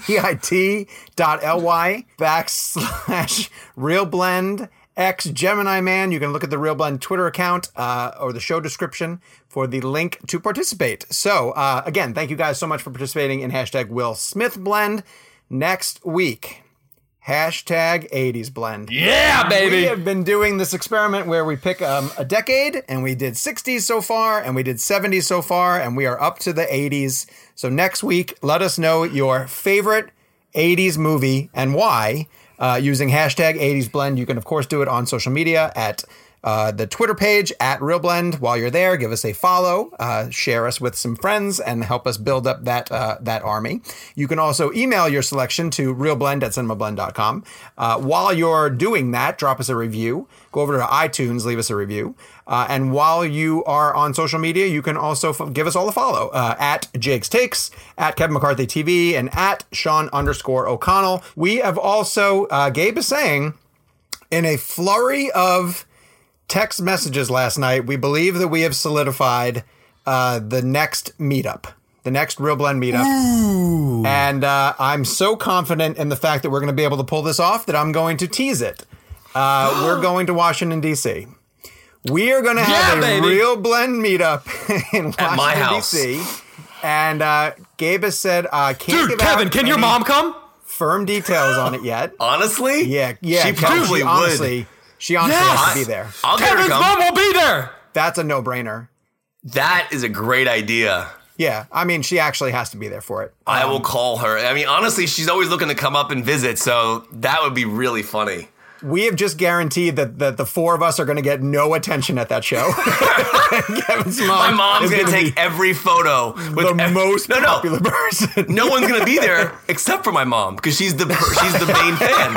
bit.ly backslash Real Blend X Gemini Man. You can look at the Real Blend Twitter account uh, or the show description for the link to participate. So uh, again, thank you guys so much for participating in hashtag Will Smith Blend. Next week, hashtag eighties blend. Yeah, baby. We have been doing this experiment where we pick um, a decade, and we did sixties so far, and we did seventies so far, and we are up to the eighties. So next week, let us know your favorite eighties movie and why uh, using hashtag eighties blend. You can, of course, do it on social media at Uh, the Twitter page at RealBlend. While you're there, give us a follow, uh, share us with some friends, and help us build up that uh, that army. You can also email your selection to realblend at cinemablend dot com. Uh, while you're doing that, drop us a review. Go over to iTunes, leave us a review. Uh, and while you are on social media, you can also f- give us all a follow uh, at Jake's Takes, at Kevin McCarthy T V, and at Sean underscore O'Connell. We have also, uh, Gabe is saying, in a flurry of text messages last night, we believe that we have solidified uh, the next meetup, the next Real Blend meetup. Ooh. And uh, I'm so confident in the fact that we're going to be able to pull this off that I'm going to tease it. Uh, we're going to Washington, D C. We are going to have yeah, a baby. Real Blend meetup in Washington, at my house. D C. And uh, Gabe has said, uh, can't Dude, give Kevin, out can your mom come? Firm details on it yet. Honestly? Yeah, yeah. She probably she would. Honestly, She honestly yes! has to be there. I'll get her Kevin's to come. mom will be there. That's a no-brainer. That is a great idea. Yeah, I mean, she actually has to be there for it. I Um, will call her. I mean, honestly, she's always looking to come up and visit, so that would be really funny. We have just guaranteed that, that the four of us are going to get no attention at that show. Kevin's mom My mom's is going to gonna take every photo with the ev- most no, no. popular person. No one's going to be there except for my mom because she's the she's the main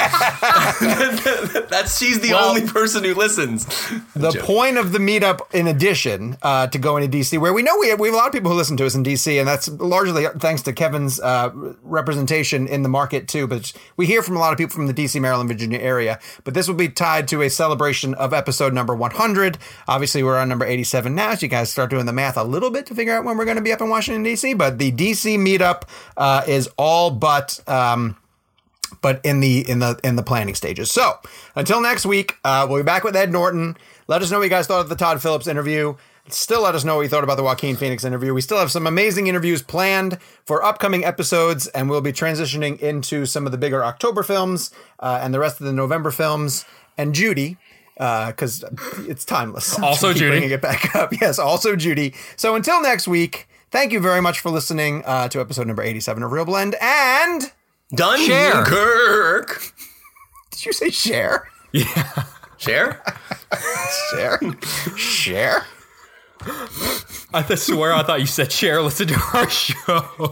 fan. That's she's the Well, only person who listens. The Joke. point of the meetup, in addition uh, to going to D C, where we know we have, we have a lot of people who listen to us in D C, and that's largely thanks to Kevin's uh, representation in the market too. But we hear from a lot of people from the D C, Maryland, Virginia area. But this will be tied to a celebration of episode number one hundred. Obviously, we're on number eighty-seven now, so you guys start doing the math a little bit to figure out when we're going to be up in Washington, D C. But the D C meetup uh, is all but... Um, but in the in the in the planning stages. So until next week, uh, we'll be back with Ed Norton. Let us know what you guys thought of the Todd Phillips interview. Still let us know what you thought about the Joaquin Phoenix interview. We still have some amazing interviews planned for upcoming episodes, and we'll be transitioning into some of the bigger October films uh, and the rest of the November films. And Judy, because uh, it's timeless. Also Keep Judy. Bringing it back up. Yes, also Judy. So until next week, thank you very much for listening uh, to episode number eighty-seven of Real Blend. And... Dunkirk. Did you say share? Yeah. Share? Share? Share? I th- swear I thought you said share. Listen to our show.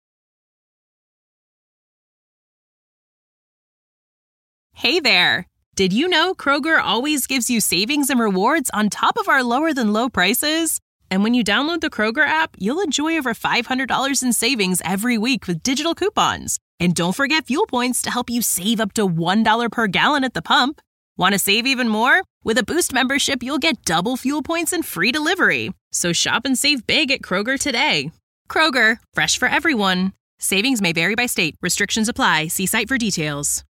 Hey there. Did you know Kroger always gives you savings and rewards on top of our lower than low prices? And when you download the Kroger app, you'll enjoy over five hundred dollars in savings every week with digital coupons. And don't forget fuel points to help you save up to one dollar per gallon at the pump. Want to save even more? With a Boost membership, you'll get double fuel points and free delivery. So shop and save big at Kroger today. Kroger, fresh for everyone. Savings may vary by state. Restrictions apply. See site for details.